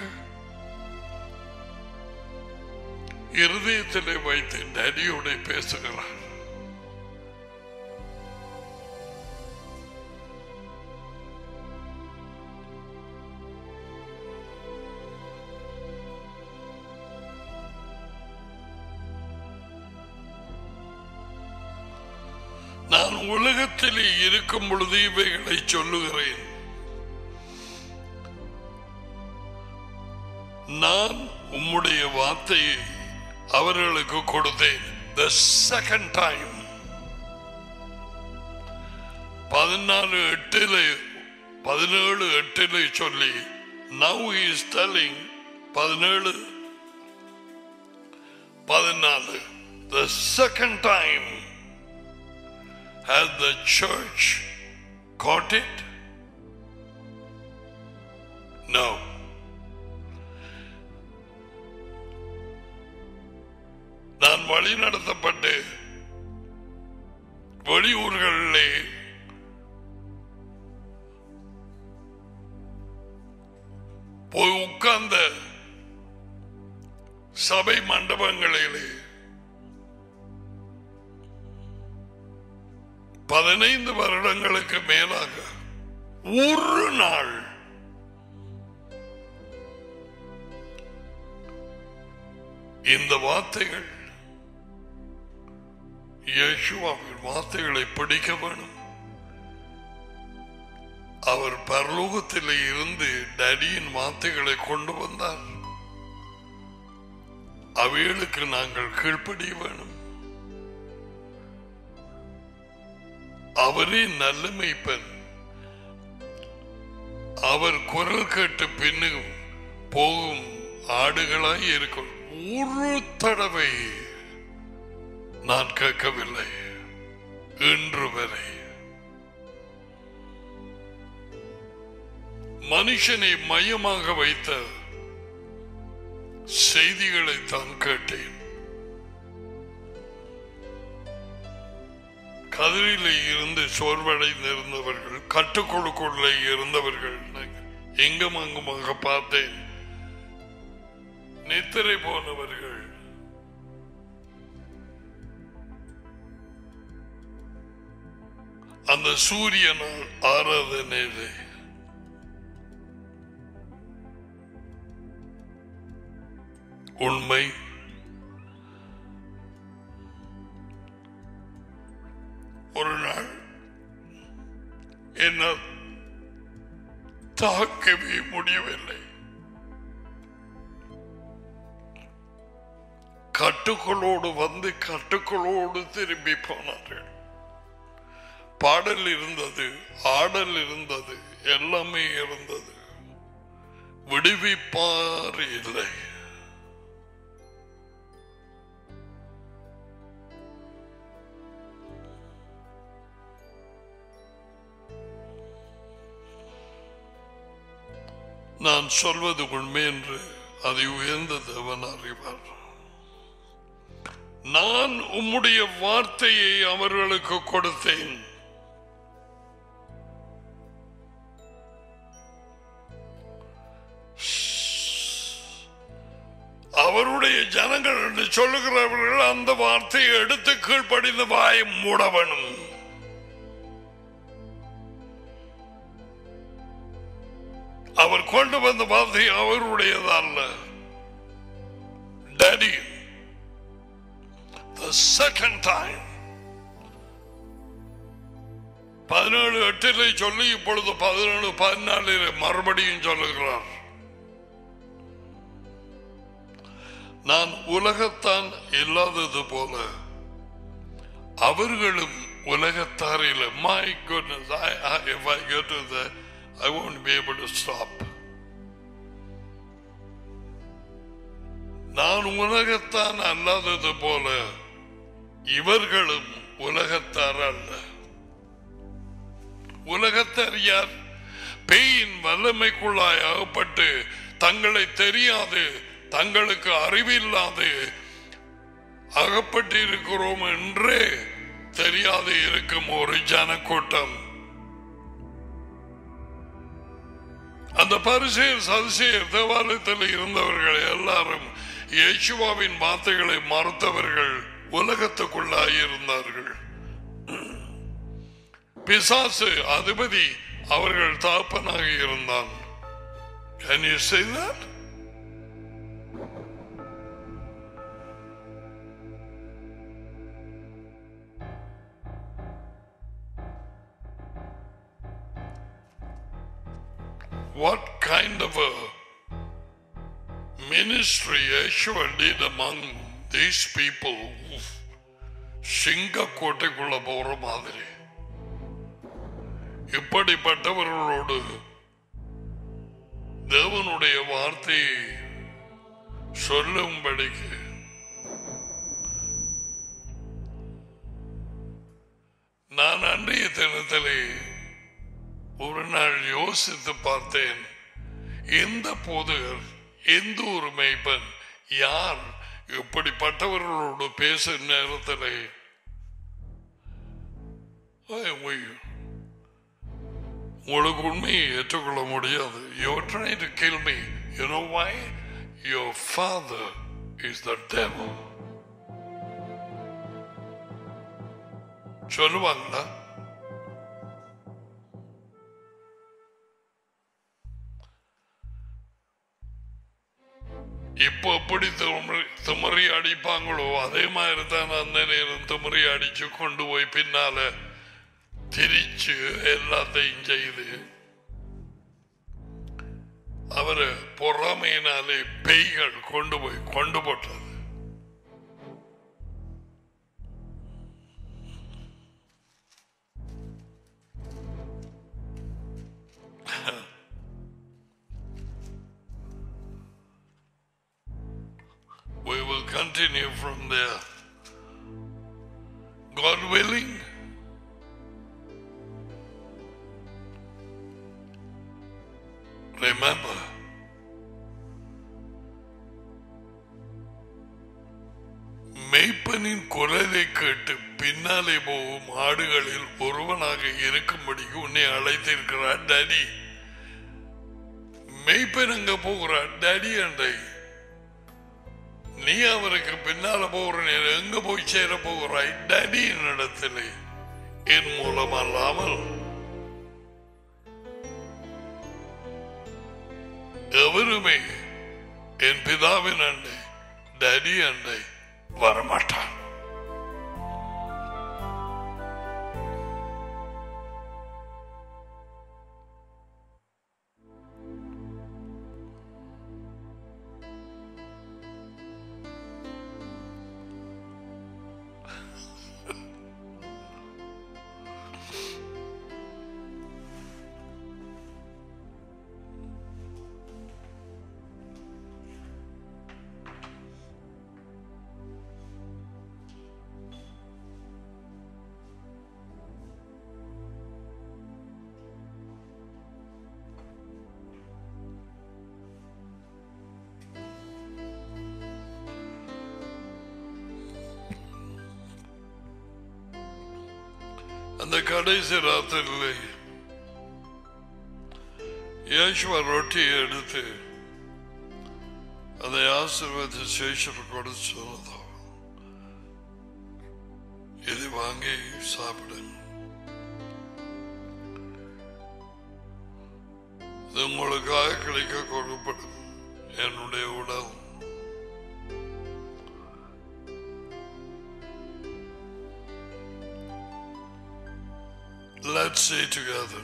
இருதயத்திலே வைத்து டாடியோட பேசுகிறார். நான் உலகத்திலே இருக்கும் பொழுது இவைகளை சொல்லுகிறேன். நான் உம்முடைய வார்த்தையை அவர்களுக்கு கொடுத்தேன். The second time. பதினாலு எட்டிலே பதினேழு எட்டிலே சொல்லி now he is telling பதினேழு பதினாலு the second time. Has the church caught it? No. நான் வழி நடத்தப்பட்டு வெளியூர்களிலே போய் உட்கார்ந்த சபை மண்டபங்களிலே பதினைந்து வருடங்களுக்கு மேலாக ஒரு நாள் இந்த வார்த்தைகள் இயேசுவின் வார்த்தைகளை படிக்க வேணும். அவர் பரலோகத்திலே இருந்து டேடியின் வார்த்தைகளை கொண்டு வந்தார். அவைகளுக்கு நாங்கள் கீழ்ப்படிய வேணும். அவரே நல்ல மேய்ப்பன். அவர் குரல் கேட்டு பின்னும் போகும் ஆடுகளாய் இருக்கும். ஒரு தடவை நான் கேட்கவில்லை இன்று வரை. மனுஷனை மையமாக வைத்த செய்திகளை தான் கேட்டேன். கதிரிலே இருந்து சோர்வடைந்திருந்தவர்கள், கட்டுக்கொழுக்குள்ளே இருந்தவர்கள் எங்கும் அங்குமாக பார்த்தேன். நித்திரை போனவர்கள், அந்த சூரியனால் ஆராதனையிலே உண்மை ஒரு நாள் என்ன தாக்கவே முடியவில்லை. கட்டுக்களோடு வந்து கட்டுக்களோடு திரும்பி போனார்கள். பாடல் இருந்தது, ஆடல் இருந்தது, எல்லாமே இருந்தது. விடுவிப்பார் இல்லை. நான் சொல்வது உண்மை என்று அதை உயர்ந்த தேவன் அறிவார். நான் உம்முடைய வார்த்தையை அவர்களுக்கு கொடுத்தேன். அவருடைய ஜனங்கள் என்று சொல்லுகிறவர்கள் அந்த வார்த்தையை எடுத்து கீழ்ப்படிந்து வாயை மூடவனும். அவர் கொண்டு வந்த வார்த்தை அவருடையதல்ல. Daddy, the second time, பதினேழு எட்டிலே சொல்லி இப்பொழுது பதினேழு பதினாலில் மறுபடியும் சொல்லுகிறார். நான் உலகத்தான் இல்லாதது போல அவர்களும் உலகத்தாரில். My goodness, I, I, if I get to the I won't be able to stop. நான் உலகத்தான் அல்லாதது போல இவர்களும் உலகத்தார் அல்ல. உலகத்தார் யார்? பேயின் வல்லமைக்குள்ளாய் அகப்பட்டு தங்களை தெரியாது, தங்களுக்கு அறிவில்லாது அகப்பட்டு இருக்கிறோம் என்றே தெரியாது இருக்கும் ஒரு ஜனக்கூட்டம். அந்த பரிசேயர் சதுசேயர் தேவாலயத்தில் இருந்தவர்கள் எல்லாரும் இயேசுவின் வார்த்தைகளை மறுத்தவர்கள் உலகத்துக்குள்ளாயிருந்தார்கள். பிசாசு அதிபதி அவர்கள் தாப்பனாக இருந்தான். Can you say that? what kind of a ministry Yeshua did among these people who சிங்க கோட்டைக்குள்ள போற மாதிரி இப்படிப்பட்டவர்களோடு தேவனுடைய வார்த்தையை சொல்லும்படிக்கு நான் அன்றைய தினத்திலே ஒரு நாள் யோசித்து பார்த்தேன். எந்த போதகர், எந்த ஒரு மேய்ப்பன், யார் இப்படிப்பட்டவர்களோடு பேசும் நேரத்தில் உங்களுக்கு உண்மையை ஏற்றுக்கொள்ள முடியாது. You're trying to kill me. You know why? Your father is the devil. சொல்லுவாங்களா? இப்ப எப்படி திமறி அடிப்பாங்களோ அதே மாதிரி தான் அந்த நேரம் திமறி அடிச்சு கொண்டு போய் பின்னால திரிச்சு எல்லாத்தையும் செய்து அவரை பொறாமையினாலே பேய்கள் கொண்டு போய் கொண்டு போட்டது. We will continue from there. God willing. Remember, மேய்ப்பனின் குரலை கேட்டு பின்னாலே போகும் ஆடுகளில் ஒருவனாக இருக்கும்படி உன்னை அழைத்திருக்கிறார் டாடி. மேய்ப்பன் அங்க போகிறார் டாடி அண்டை. நீ அவருக்கு பின்னால போகிற நேரம் எங்க போய் சேர போகிறாய் டாடியின் இடத்திலே. என் மூலம் அல்லாமல் எவருமே என் பிதாவின் அண்டை டாடி அண்டை வரமாட்டான். அந்த கடைசி ராத்திரிலே இயேசுவா ரொட்டியை எடுத்து அதை ஆசீர்வதித்து சேஷருக்கு கொடுத்து சொன்னதோ, இதை வாங்கி சாப்பிடுங்க, இது உங்களுக்காக கிடைக்க கொடுப்படும் என்னுடைய உடல். Let's say together.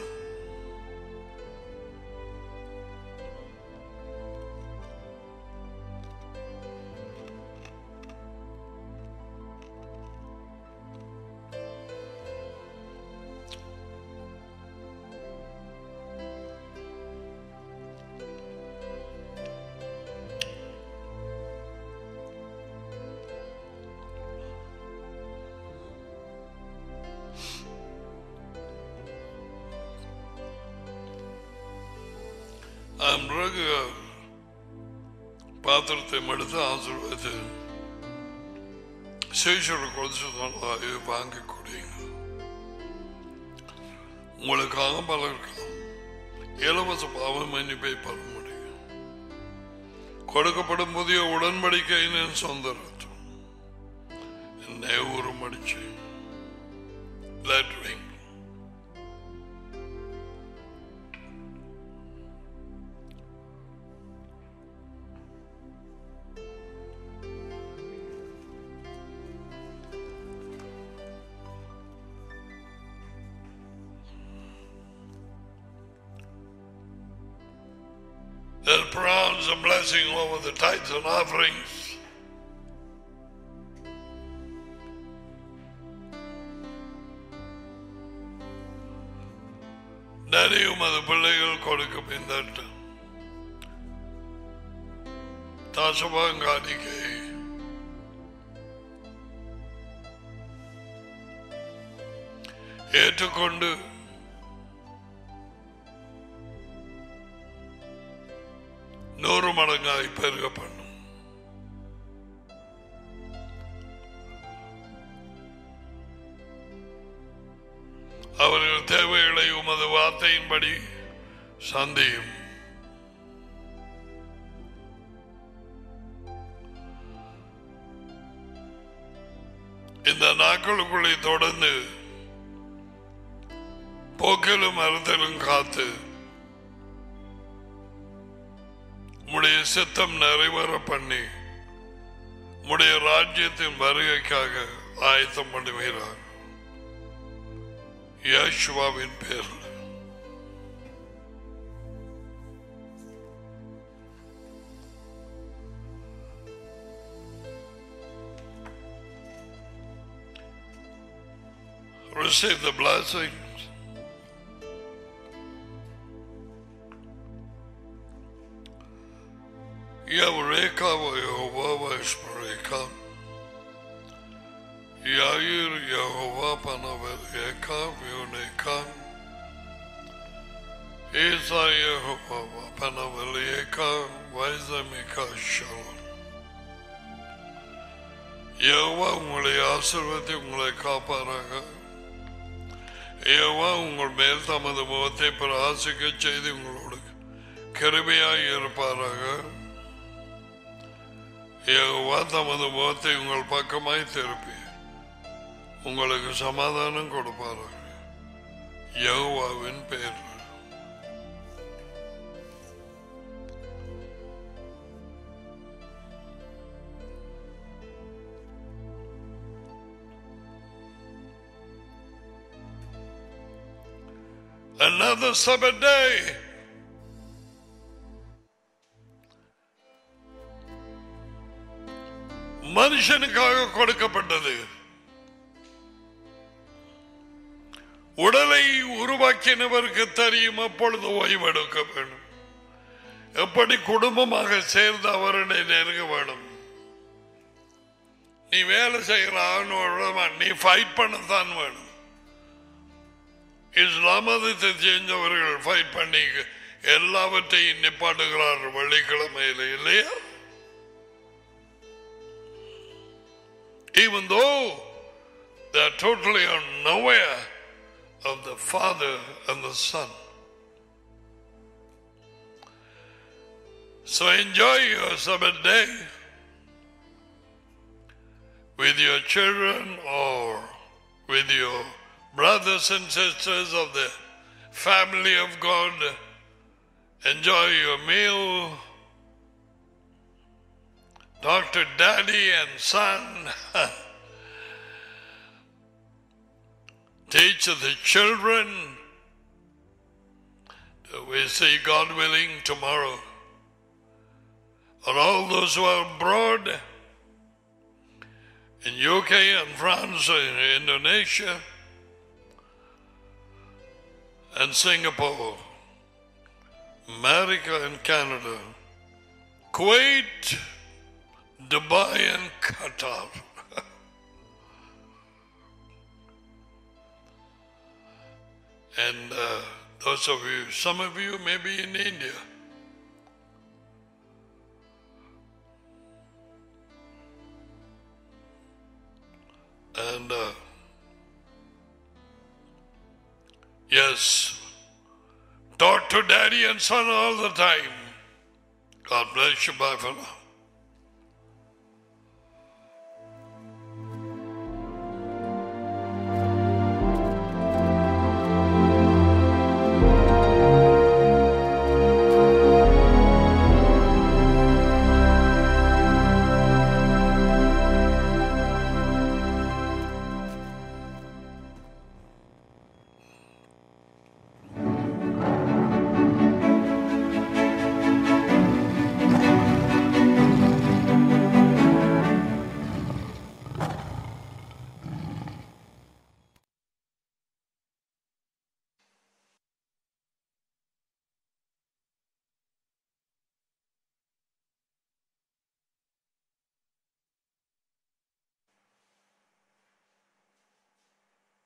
பிறகு பாத்திரத்தை எடுத்து ஆசீர்வதித்து சேஷரை கொடுத்து வாங்கி கொடுங்க, உங்களுக்காக பலருக்கும் இலவச பாவ மன்னிப்பை பெற முடியும். கொடுக்கப்படும் புதிய உடன்படிக்கையின் சொந்த ரத்தம் என்னை உருமடிச்சு லெட்ரிங் They'll pronounce a blessing over the tithes and offerings. நரியும் அது பிள்ளைகள் கொடுக்கும் இந்த தாசபாங்காணிக்கை ஏற்றுக்கொண்டு நூறு மடங்காய் பெருக பண்ணும். அவர்கள் தேவைகளை உமது வார்த்தையின்படி சந்தியும். இந்த நாட்களுக்குள்ளே தொடர்ந்து போக்கிலும் அறுத்தலும் காத்து உம்முடைய சித்தம் நிறைவேற பண்ணி உம்முடைய ராஜ்யத்தின் வருகைக்காக ஆயத்தம் பண்ணுகிறார். யேசுவின் பேர். Receive the blessings. Yavreka Yehovah Vashmareka Yair Yehovah Panaveleka Vioneka Isa Yehovah Panaveleka Vaizamika Shalom. Jehovah உங்களை ஆசீர்வதித்து உங்களை காப்பாராக. யெகோவா உங்கள் மேல் தமது முகத்தை பிரகாசிக்க செய்து உங்களோடு கிருபையாய் இருப்பாராக. யெகோவா தமது முகத்தை உங்கள் பக்கமாய் திருப்பி உங்களுக்கு சமாதானம் கொடுப்பாராக. யெகோவாவின் பெயர். Another Sabbath day. மனுஷனுக்காக கொடுக்கப்பட்டது. உடலை உருவாக்கினவருக்கு தெரியும் அப்பொழுது ஓய்வெடுக்க வேண்டும். எப்படி குடும்பமாக சேர்ந்து அவருடைய நெருங்க வேணும். நீ வேலை செய்கிற ஆணோட நீ ஃபைட் பண்ணத்தான் வேணும். இஸ்லாம் மதத்தை சேர்ந்தவர்கள் ஃபைட் பண்ணி எல்லாவற்றையும் நிப்பாட்டுகிறார்கள் வெள்ளிக்கிழமையில் இல்லையா? Even though they are totally unaware of the Father and the Son. So enjoy your Sabbath day with your children or with your brothers and sisters of the family of God. Enjoy your meal. Talk to daddy and son. Teach the children. We see, God willing, tomorrow. For all those who are abroad in U K and France and Indonesia and Singapore, America and Canada, Kuwait, Dubai and Qatar. And uh, those of you, some of you may be in India. And uh, yes, talk to daddy and son all the time. God bless you. Bye for now.